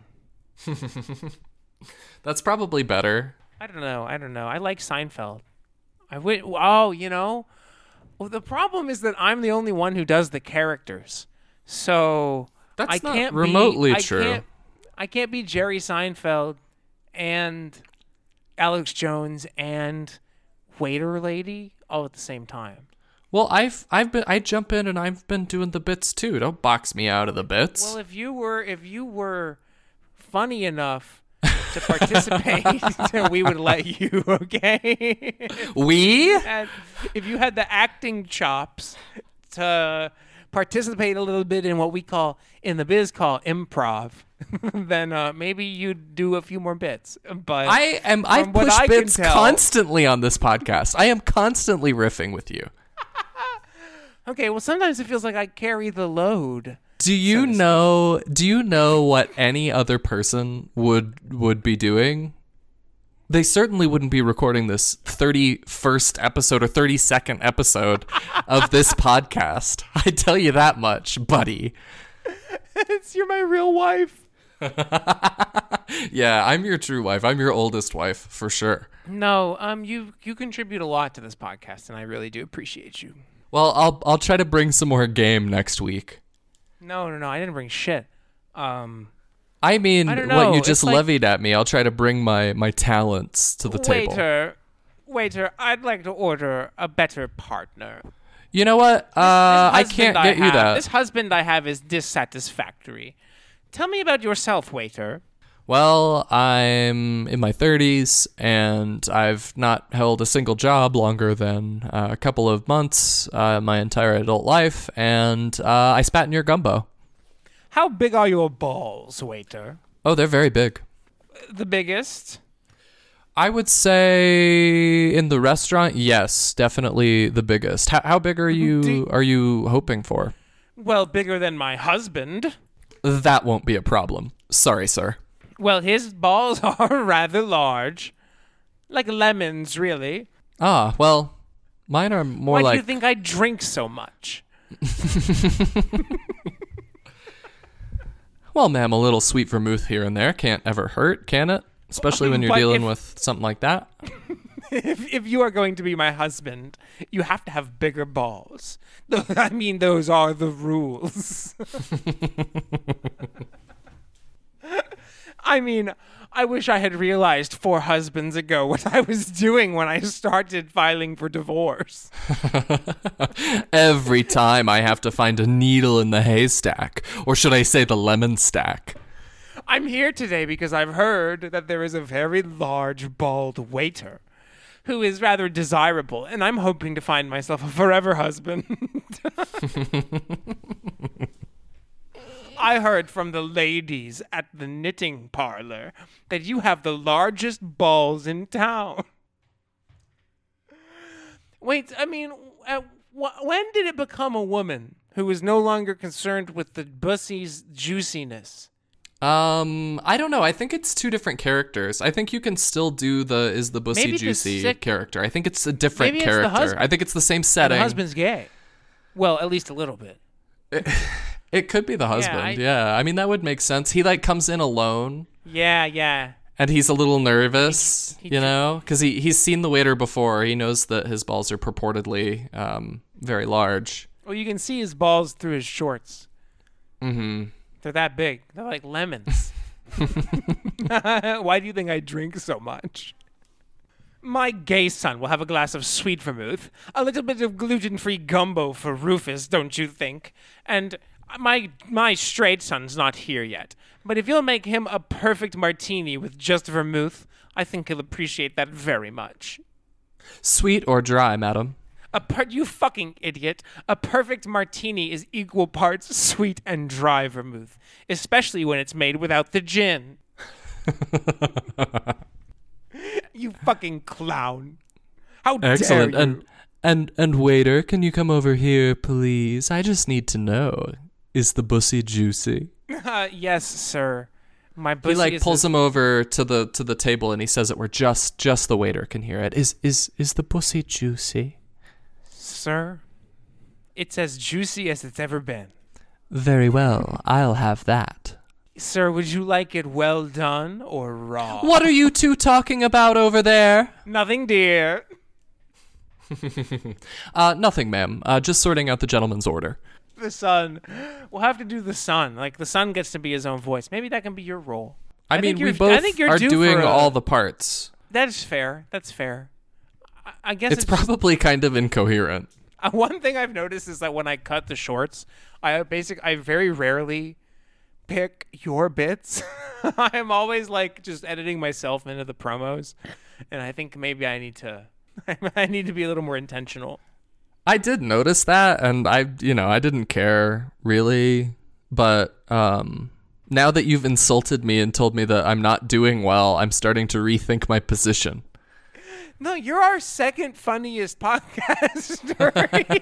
[SPEAKER 2] That's probably better.
[SPEAKER 1] I don't know. I don't know. I like Seinfeld. I w- Oh, you know. Well, the problem is that I'm the only one who does the characters, so
[SPEAKER 2] That's
[SPEAKER 1] I
[SPEAKER 2] not
[SPEAKER 1] can't
[SPEAKER 2] remotely
[SPEAKER 1] be, I
[SPEAKER 2] true.
[SPEAKER 1] Can't, I can't be Jerry Seinfeld and Alex Jones and Waiter Lady all at the same time.
[SPEAKER 2] Well, I've I've been I jump in and I've been doing the bits too. Don't box me out of the bits.
[SPEAKER 1] Well, if you were if you were funny enough to participate, we would let you. Okay.
[SPEAKER 2] we?
[SPEAKER 1] And if you had the acting chops to participate a little bit in what we call in the biz call improv, then uh, maybe you'd do a few more bits. But
[SPEAKER 2] I am I
[SPEAKER 1] from what
[SPEAKER 2] push
[SPEAKER 1] I can
[SPEAKER 2] bits
[SPEAKER 1] tell-
[SPEAKER 2] constantly on this podcast. I am constantly riffing with you.
[SPEAKER 1] Okay, well, sometimes it feels like I carry the load.
[SPEAKER 2] Do you know do you know what any other person would would be doing? They certainly wouldn't be recording this thirty-first episode or thirty-second episode of this podcast. I tell you that much, buddy.
[SPEAKER 1] It's you're my real wife.
[SPEAKER 2] Yeah, I'm your true wife. I'm your oldest wife, for sure.
[SPEAKER 1] No, um, you you contribute a lot to this podcast, and I really do appreciate you.
[SPEAKER 2] Well, I'll I'll try to bring some more game next week.
[SPEAKER 1] No, no, no, I didn't bring shit. Um,
[SPEAKER 2] I mean,
[SPEAKER 1] I don't know,
[SPEAKER 2] what you
[SPEAKER 1] it's
[SPEAKER 2] just
[SPEAKER 1] like-
[SPEAKER 2] levied at me. I'll try to bring my, my talents to the table.
[SPEAKER 1] waiter, waiter, I'd like to order a better partner.
[SPEAKER 2] You know what? Uh,
[SPEAKER 1] This
[SPEAKER 2] I
[SPEAKER 1] husband
[SPEAKER 2] can't get you
[SPEAKER 1] have-
[SPEAKER 2] that.
[SPEAKER 1] This husband I have is dissatisfactory. Tell me about yourself, waiter.
[SPEAKER 2] Well, I'm in my thirties, and I've not held a single job longer than uh, a couple of months uh, my entire adult life, and uh, I spat in your gumbo.
[SPEAKER 1] How big are your balls, waiter?
[SPEAKER 2] Oh, they're very big.
[SPEAKER 1] The biggest?
[SPEAKER 2] I would say in the restaurant, yes, definitely the biggest. How, how big are you
[SPEAKER 1] Do-
[SPEAKER 2] are you hoping for?
[SPEAKER 1] Well, bigger than my husband.
[SPEAKER 2] That won't be a problem. Sorry, sir.
[SPEAKER 1] Well, his balls are rather large. Like lemons, really.
[SPEAKER 2] Ah, well, mine are more
[SPEAKER 1] Why
[SPEAKER 2] like...
[SPEAKER 1] do you think I drink so much?
[SPEAKER 2] Well, ma'am, a little sweet vermouth here and there can't ever hurt, can it? Especially when you're
[SPEAKER 1] But
[SPEAKER 2] dealing
[SPEAKER 1] if-
[SPEAKER 2] with something like that.
[SPEAKER 1] If if you are going to be my husband, you have to have bigger balls. I mean, those are the rules. I mean, I wish I had realized four husbands ago what I was doing when I started filing for divorce.
[SPEAKER 2] Every time I have to find a needle in the haystack, or should I say the lemon stack.
[SPEAKER 1] I'm here today because I've heard that there is a very large bald waiter who is rather desirable, and I'm hoping to find myself a forever husband. I heard from the ladies at the knitting parlor that you have the largest balls in town. Wait, I mean, uh, wh- when did it become a woman who was no longer concerned with the pussy's juiciness?
[SPEAKER 2] Um, I don't know. I think it's two different characters. I think you can still do the is the bussy
[SPEAKER 1] Maybe the
[SPEAKER 2] juicy
[SPEAKER 1] sick-
[SPEAKER 2] character. I think it's a different
[SPEAKER 1] Maybe it's the
[SPEAKER 2] character.
[SPEAKER 1] husband.
[SPEAKER 2] I think it's the same
[SPEAKER 1] And
[SPEAKER 2] setting.
[SPEAKER 1] the husband's gay. Well, at least a little bit.
[SPEAKER 2] It could be the husband.
[SPEAKER 1] I-
[SPEAKER 2] Yeah, I mean that would make sense. He like comes in alone
[SPEAKER 1] Yeah, yeah.
[SPEAKER 2] and he's a little nervous,
[SPEAKER 1] He- he
[SPEAKER 2] you
[SPEAKER 1] ju-
[SPEAKER 2] know, because he he's seen the waiter before. He knows that his balls are purportedly um very large.
[SPEAKER 1] Well, you can see his balls through his shorts.
[SPEAKER 2] Mm-hmm.
[SPEAKER 1] They're that big. They're like lemons. Why do you think I drink so much? My gay son will have a glass of sweet vermouth, a little bit of gluten-free gumbo for Rufus, don't you think? And my my straight son's not here yet. But if you'll make him a perfect martini with just vermouth, I think he'll appreciate that very much.
[SPEAKER 2] Sweet or dry, madam?
[SPEAKER 1] A per- you fucking idiot. A perfect martini is equal parts sweet and dry vermouth, especially when it's made without the gin. You fucking clown. How
[SPEAKER 2] Excellent.
[SPEAKER 1] dare you?
[SPEAKER 2] And and and waiter, can you come over here, please? I just need to know. Is the bussy juicy?
[SPEAKER 1] Uh, yes, sir. My
[SPEAKER 2] He
[SPEAKER 1] pussy
[SPEAKER 2] like
[SPEAKER 1] is
[SPEAKER 2] pulls
[SPEAKER 1] a-
[SPEAKER 2] him over to the to the table and he says it where just just the waiter can hear it. Is is is the bussy juicy?
[SPEAKER 1] Sir, it's as juicy as it's ever been.
[SPEAKER 2] Very well. I'll have that.
[SPEAKER 1] Sir, would you like it well done or raw?
[SPEAKER 2] What are you two talking about over there?
[SPEAKER 1] Nothing, dear.
[SPEAKER 2] Uh, nothing, ma'am. Uh, just sorting out the gentleman's order.
[SPEAKER 1] The son. We'll have to do the son. Like, the son gets to be his own voice. Maybe that can be your role.
[SPEAKER 2] I,
[SPEAKER 1] I
[SPEAKER 2] mean,
[SPEAKER 1] think
[SPEAKER 2] we
[SPEAKER 1] you're-
[SPEAKER 2] both
[SPEAKER 1] I think you're
[SPEAKER 2] are
[SPEAKER 1] due
[SPEAKER 2] doing
[SPEAKER 1] for a-
[SPEAKER 2] all the parts.
[SPEAKER 1] That's fair. That's fair. I, I guess
[SPEAKER 2] It's
[SPEAKER 1] it's, just-
[SPEAKER 2] probably kind of incoherent.
[SPEAKER 1] Uh, one thing I've noticed is that when I cut the shorts, I basic I very rarely pick your bits. I'm always like just editing myself into the promos, and I think maybe I need to I need to be a little more intentional.
[SPEAKER 2] I did notice that, and I, you know, I didn't care really, but um, now that you've insulted me and told me that I'm not doing well, I'm starting to rethink my position.
[SPEAKER 1] No, you're our second funniest podcaster.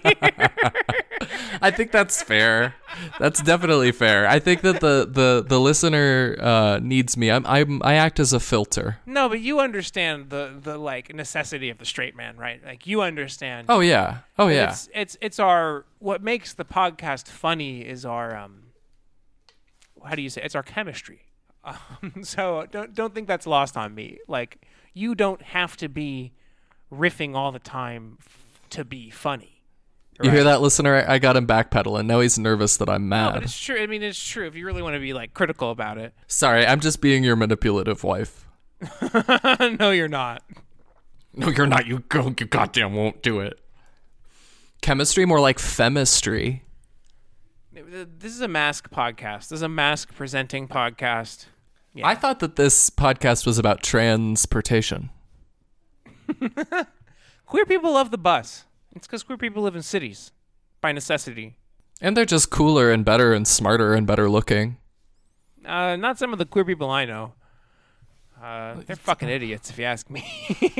[SPEAKER 2] I think that's fair. That's definitely fair. I think that the the the listener uh, needs me. I'm I'm I act as a filter.
[SPEAKER 1] No, but you understand the the like necessity of the straight man, right? Like you understand.
[SPEAKER 2] Oh yeah. Oh yeah.
[SPEAKER 1] It's it's it's our what makes the podcast funny is our um. How do you say? It's our chemistry. Um, so don't don't think that's lost on me. Like you don't have to be riffing all the time f- to be funny. Right?
[SPEAKER 2] You hear that, listener? I got him backpedaling. Now he's nervous that I'm mad.
[SPEAKER 1] No, but it's true. I mean, it's true. If you really want to be like critical about it.
[SPEAKER 2] Sorry, I'm just being your manipulative wife.
[SPEAKER 1] No, you're not.
[SPEAKER 3] No, you're not. You go. You goddamn won't do it.
[SPEAKER 2] Chemistry, more like femistry.
[SPEAKER 1] This is a mask podcast. This is a mask presenting podcast. Yeah.
[SPEAKER 2] I thought that this podcast was about transportation.
[SPEAKER 1] Queer people love the bus. It's because queer people live in cities by necessity.
[SPEAKER 2] And they're just cooler and better and smarter and better looking.
[SPEAKER 1] Uh, not some of the queer people I know. Uh, they're fucking idiots, if you ask me.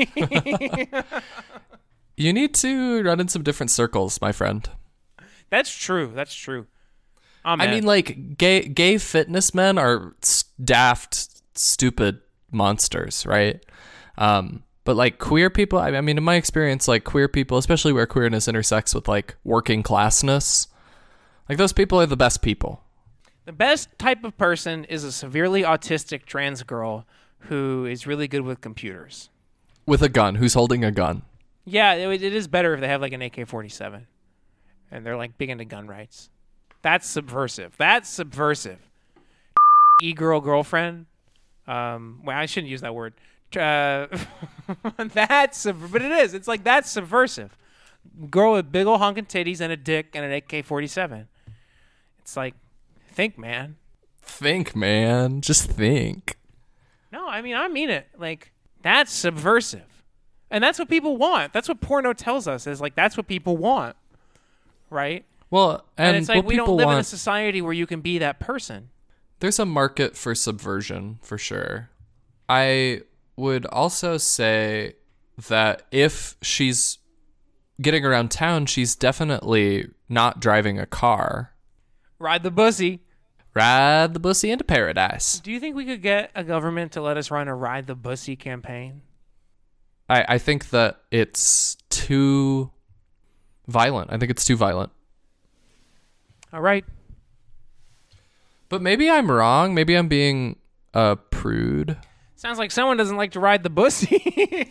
[SPEAKER 2] You need to run in some different circles, my friend.
[SPEAKER 1] That's true. That's true. Oh,
[SPEAKER 2] I mean, like, gay gay fitness men are daft, stupid monsters, right? Um, but, like, queer people, I mean, in my experience, like, queer people, especially where queerness intersects with, like, working classness, like, those people are the best people.
[SPEAKER 1] The best type of person is a severely autistic trans girl who is really good with computers.
[SPEAKER 2] With a gun. Who's holding a gun.
[SPEAKER 1] Yeah, it, it is better if they have, like, an A K forty-seven. And they're, like, big into gun rights. That's subversive. That's subversive. E-girl girlfriend. Um, well, I shouldn't use that word. Uh, that's sub- but it is. It's like that's subversive. Girl with big ol' honking titties and a dick and an A K forty-seven. It's like, think, man.
[SPEAKER 2] Think, man. Just think.
[SPEAKER 1] No, I mean, I mean it. Like, that's subversive. And that's what people want. That's what porno tells us is like, that's what people want. Right?
[SPEAKER 2] Well, and,
[SPEAKER 1] And it's like
[SPEAKER 2] what
[SPEAKER 1] we don't
[SPEAKER 2] people
[SPEAKER 1] live in a
[SPEAKER 2] want,
[SPEAKER 1] society where you can be that person.
[SPEAKER 2] there's a market for subversion, for sure. I would also say that if she's getting around town, she's definitely not driving a car.
[SPEAKER 1] Ride the bussy.
[SPEAKER 2] Ride the bussy into paradise.
[SPEAKER 1] Do you think we could get a government to let us run a Ride the Bussy campaign?
[SPEAKER 2] I, I think that it's too violent. I think it's too violent.
[SPEAKER 1] All right.
[SPEAKER 2] But maybe I'm wrong. Maybe I'm being a prude.
[SPEAKER 1] Sounds like someone doesn't like to ride the bussy.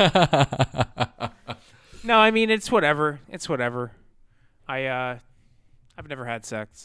[SPEAKER 1] No, I mean, it's whatever. It's whatever. I, uh, I've never had sex.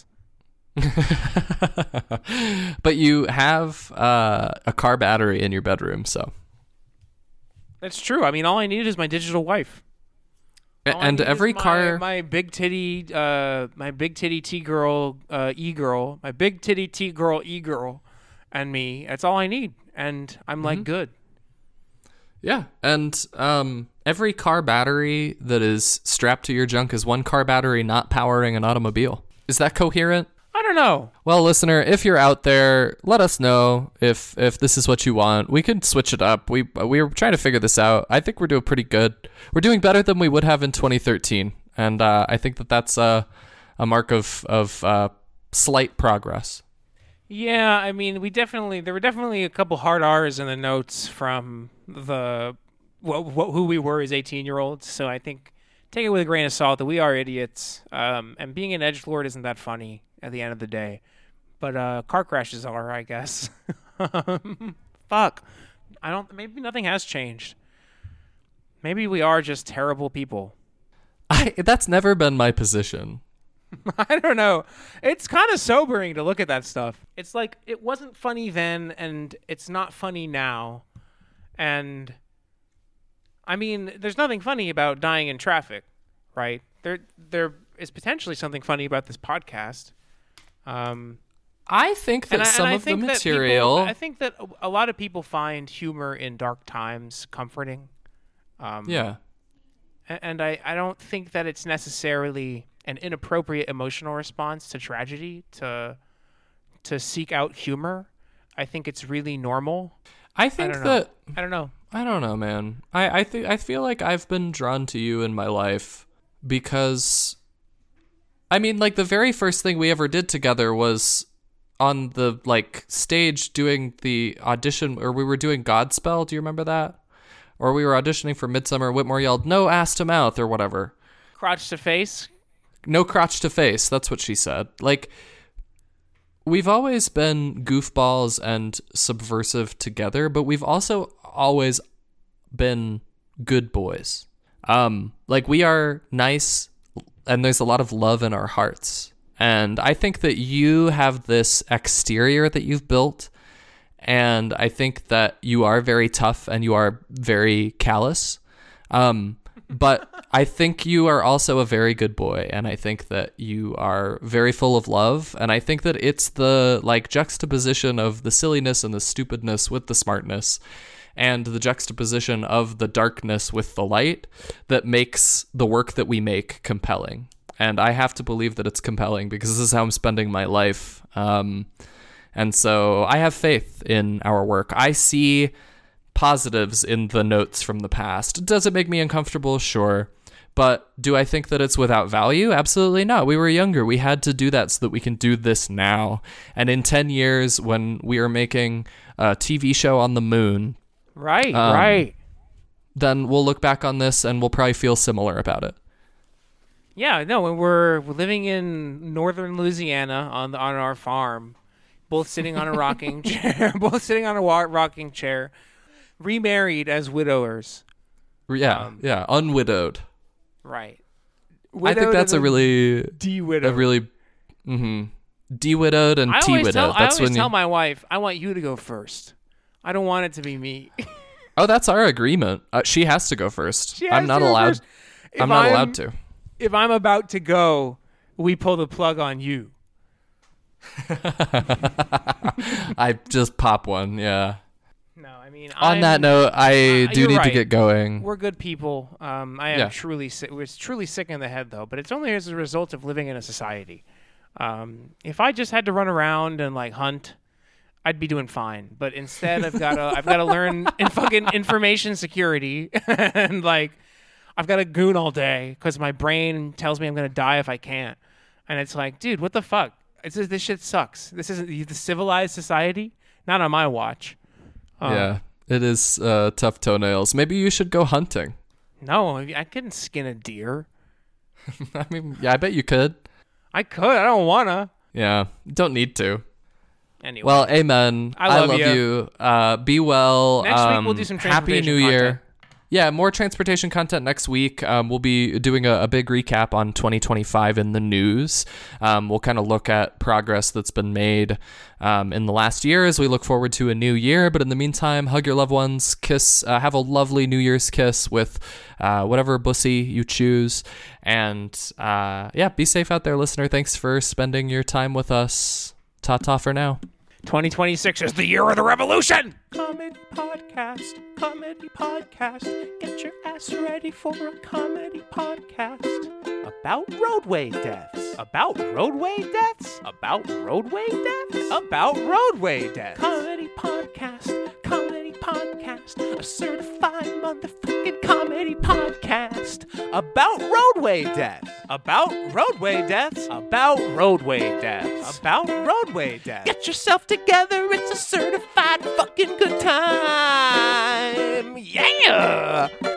[SPEAKER 2] But you have uh, a car battery in your bedroom, so.
[SPEAKER 1] That's true. I mean, all I need is my digital wife. All I
[SPEAKER 2] And
[SPEAKER 1] need
[SPEAKER 2] every
[SPEAKER 1] is my,
[SPEAKER 2] car.
[SPEAKER 1] my big titty, uh, my big titty T girl, uh, E girl, my big titty T girl, E girl, and me. That's all I need, and I'm like good.
[SPEAKER 2] Yeah, and um, every car battery that is strapped to your junk is one car battery not powering an automobile. Is that coherent?
[SPEAKER 1] I don't know.
[SPEAKER 2] Well, listener, if you're out there, let us know if if this is what you want. We can switch it up. We we're trying to figure this out. I think we're doing pretty good. We're doing better than we would have in twenty thirteen, and uh, I think that that's a a mark of of uh, slight progress.
[SPEAKER 1] Yeah, I mean, we definitely there were definitely a couple hard R's in the notes from the what, what who we were as eighteen year olds. So I think take it with a grain of salt that we are idiots. Um, and being an edgelord isn't that funny at the end of the day. But uh, car crashes are, I guess. Fuck. I don't. Maybe nothing has changed. Maybe we are just terrible people.
[SPEAKER 2] I that's never been my position.
[SPEAKER 1] I don't know. It's kind of sobering to look at that stuff. It's like it wasn't funny then, and it's not funny now. And I mean, there's nothing funny about dying in traffic, right? there there is potentially something funny about this podcast. Um,
[SPEAKER 2] I think that
[SPEAKER 1] and I,
[SPEAKER 2] some
[SPEAKER 1] and I
[SPEAKER 2] of the
[SPEAKER 1] think that
[SPEAKER 2] material.
[SPEAKER 1] people, I think that a- a lot of people find humor in dark times comforting. Um,
[SPEAKER 2] yeah.
[SPEAKER 1] a- And I, I don't think that it's necessarily an inappropriate emotional response to tragedy to to seek out humor. I think it's really normal.
[SPEAKER 2] I
[SPEAKER 1] I
[SPEAKER 2] think
[SPEAKER 1] don't know.
[SPEAKER 2] that
[SPEAKER 1] I don't know.
[SPEAKER 2] I don't know, man. I I think I feel like I've been drawn to you in my life because I mean, like the very first thing we ever did together was on the like stage doing the audition, or we were doing Godspell. Do you remember that? Or we were auditioning for Midsummer. Whitmore yelled, "No ass to mouth," or whatever.
[SPEAKER 1] Crotch to face.
[SPEAKER 2] No crotch to face. That's what she said. Like, we've always been goofballs and subversive together, but we've also always been good boys. Um, like we are nice, and there's a lot of love in our hearts. And I think that you have this exterior that you've built, and I think that you are very tough and you are very callous. Um, but I think you are also a very good boy, and I think that you are very full of love, and I think that it's the like juxtaposition of the silliness and the stupidness with the smartness, and the juxtaposition of the darkness with the light that makes the work that we make compelling. And I have to believe that it's compelling because this is how I'm spending my life. Um, and so I have faith in our work. I see positives in the notes from the past. Does it make me uncomfortable? Sure. But do I think that it's without value? Absolutely not. We were younger. We had to do that so that we can do this now. And in ten years, when we are making a T V show on the moon,
[SPEAKER 1] Right,
[SPEAKER 2] Um,
[SPEAKER 1] right.
[SPEAKER 2] then we'll look back on this and we'll probably feel similar about it.
[SPEAKER 1] Yeah, no, when we're we're living in northern Louisiana on the, on our farm, both sitting on a rocking chair, both sitting on a wa- rocking chair, remarried as widowers.
[SPEAKER 2] Yeah,
[SPEAKER 1] Um,
[SPEAKER 2] yeah, unwidowed.
[SPEAKER 1] Right.
[SPEAKER 2] I think that's a really,
[SPEAKER 1] de-widowed.
[SPEAKER 2] a really, mm-hmm, de-widowed and
[SPEAKER 1] I always
[SPEAKER 2] T-widowed.
[SPEAKER 1] tell, I
[SPEAKER 2] That's
[SPEAKER 1] always
[SPEAKER 2] when
[SPEAKER 1] tell
[SPEAKER 2] you.
[SPEAKER 1] my wife, I want you to go first. I don't want it to be me.
[SPEAKER 2] Oh, that's our agreement. Uh, she has to go first.
[SPEAKER 1] She has
[SPEAKER 2] I'm not
[SPEAKER 1] to go
[SPEAKER 2] allowed.
[SPEAKER 1] first. If
[SPEAKER 2] I'm not
[SPEAKER 1] I'm-
[SPEAKER 2] allowed to.
[SPEAKER 1] If I'm about to go, we pull the plug on you.
[SPEAKER 2] I just pop one. Yeah.
[SPEAKER 1] No, I mean,
[SPEAKER 2] On
[SPEAKER 1] I'm,
[SPEAKER 2] that note, I
[SPEAKER 1] uh,
[SPEAKER 2] do
[SPEAKER 1] you're
[SPEAKER 2] need to
[SPEAKER 1] right.
[SPEAKER 2] get going.
[SPEAKER 1] we're good people. Um, I am
[SPEAKER 2] Yeah.
[SPEAKER 1] truly sick. We're truly sick in the head, though. But it's only as a result of living in a society. Um, if I just had to run around and like hunt, I'd be doing fine. But instead, I've got to I've got to learn in fucking information security and like I've got to goon all day because my brain tells me I'm gonna die if I can't. And it's like, dude, what the fuck? It's just, this shit sucks. This isn't the civilized society. Not on my watch. Um,
[SPEAKER 2] Yeah, it is uh, tough toenails. Maybe you should go hunting.
[SPEAKER 1] No, I couldn't skin a deer.
[SPEAKER 2] I mean, yeah, I bet you could.
[SPEAKER 1] I could. I don't wanna.
[SPEAKER 2] Yeah, don't need to.
[SPEAKER 1] Anyway.
[SPEAKER 2] Well, amen.
[SPEAKER 1] I love
[SPEAKER 2] you.
[SPEAKER 1] you.
[SPEAKER 2] Uh, be well.
[SPEAKER 1] Next week
[SPEAKER 2] um,
[SPEAKER 1] we'll do some
[SPEAKER 2] Happy
[SPEAKER 1] transportation
[SPEAKER 2] New Year.
[SPEAKER 1] content.
[SPEAKER 2] Yeah, more transportation content next week. Um, we'll be doing a, a big recap on twenty twenty-five in the news. Um, we'll kind of look at progress that's been made um, in the last year as we look forward to a new year. But in the meantime, hug your loved ones, kiss, uh, have a lovely New Year's kiss with uh, whatever bussy you choose. And uh, yeah, be safe out there, listener. Thanks for spending your time with us. Ta-ta for now.
[SPEAKER 1] twenty twenty-six is the year of the revolution.
[SPEAKER 4] Comedy podcast, comedy podcast. Get your ass ready for a comedy podcast about roadway deaths.
[SPEAKER 1] About roadway deaths? About roadway deaths? About roadway deaths.
[SPEAKER 4] Comedy podcast, comedy podcast. A certified motherfucking comedy podcast
[SPEAKER 1] About roadway deaths. About roadway deaths. About roadway deaths. About roadway deaths.
[SPEAKER 4] Get yourself together, it's a certified fucking good time. Yeah!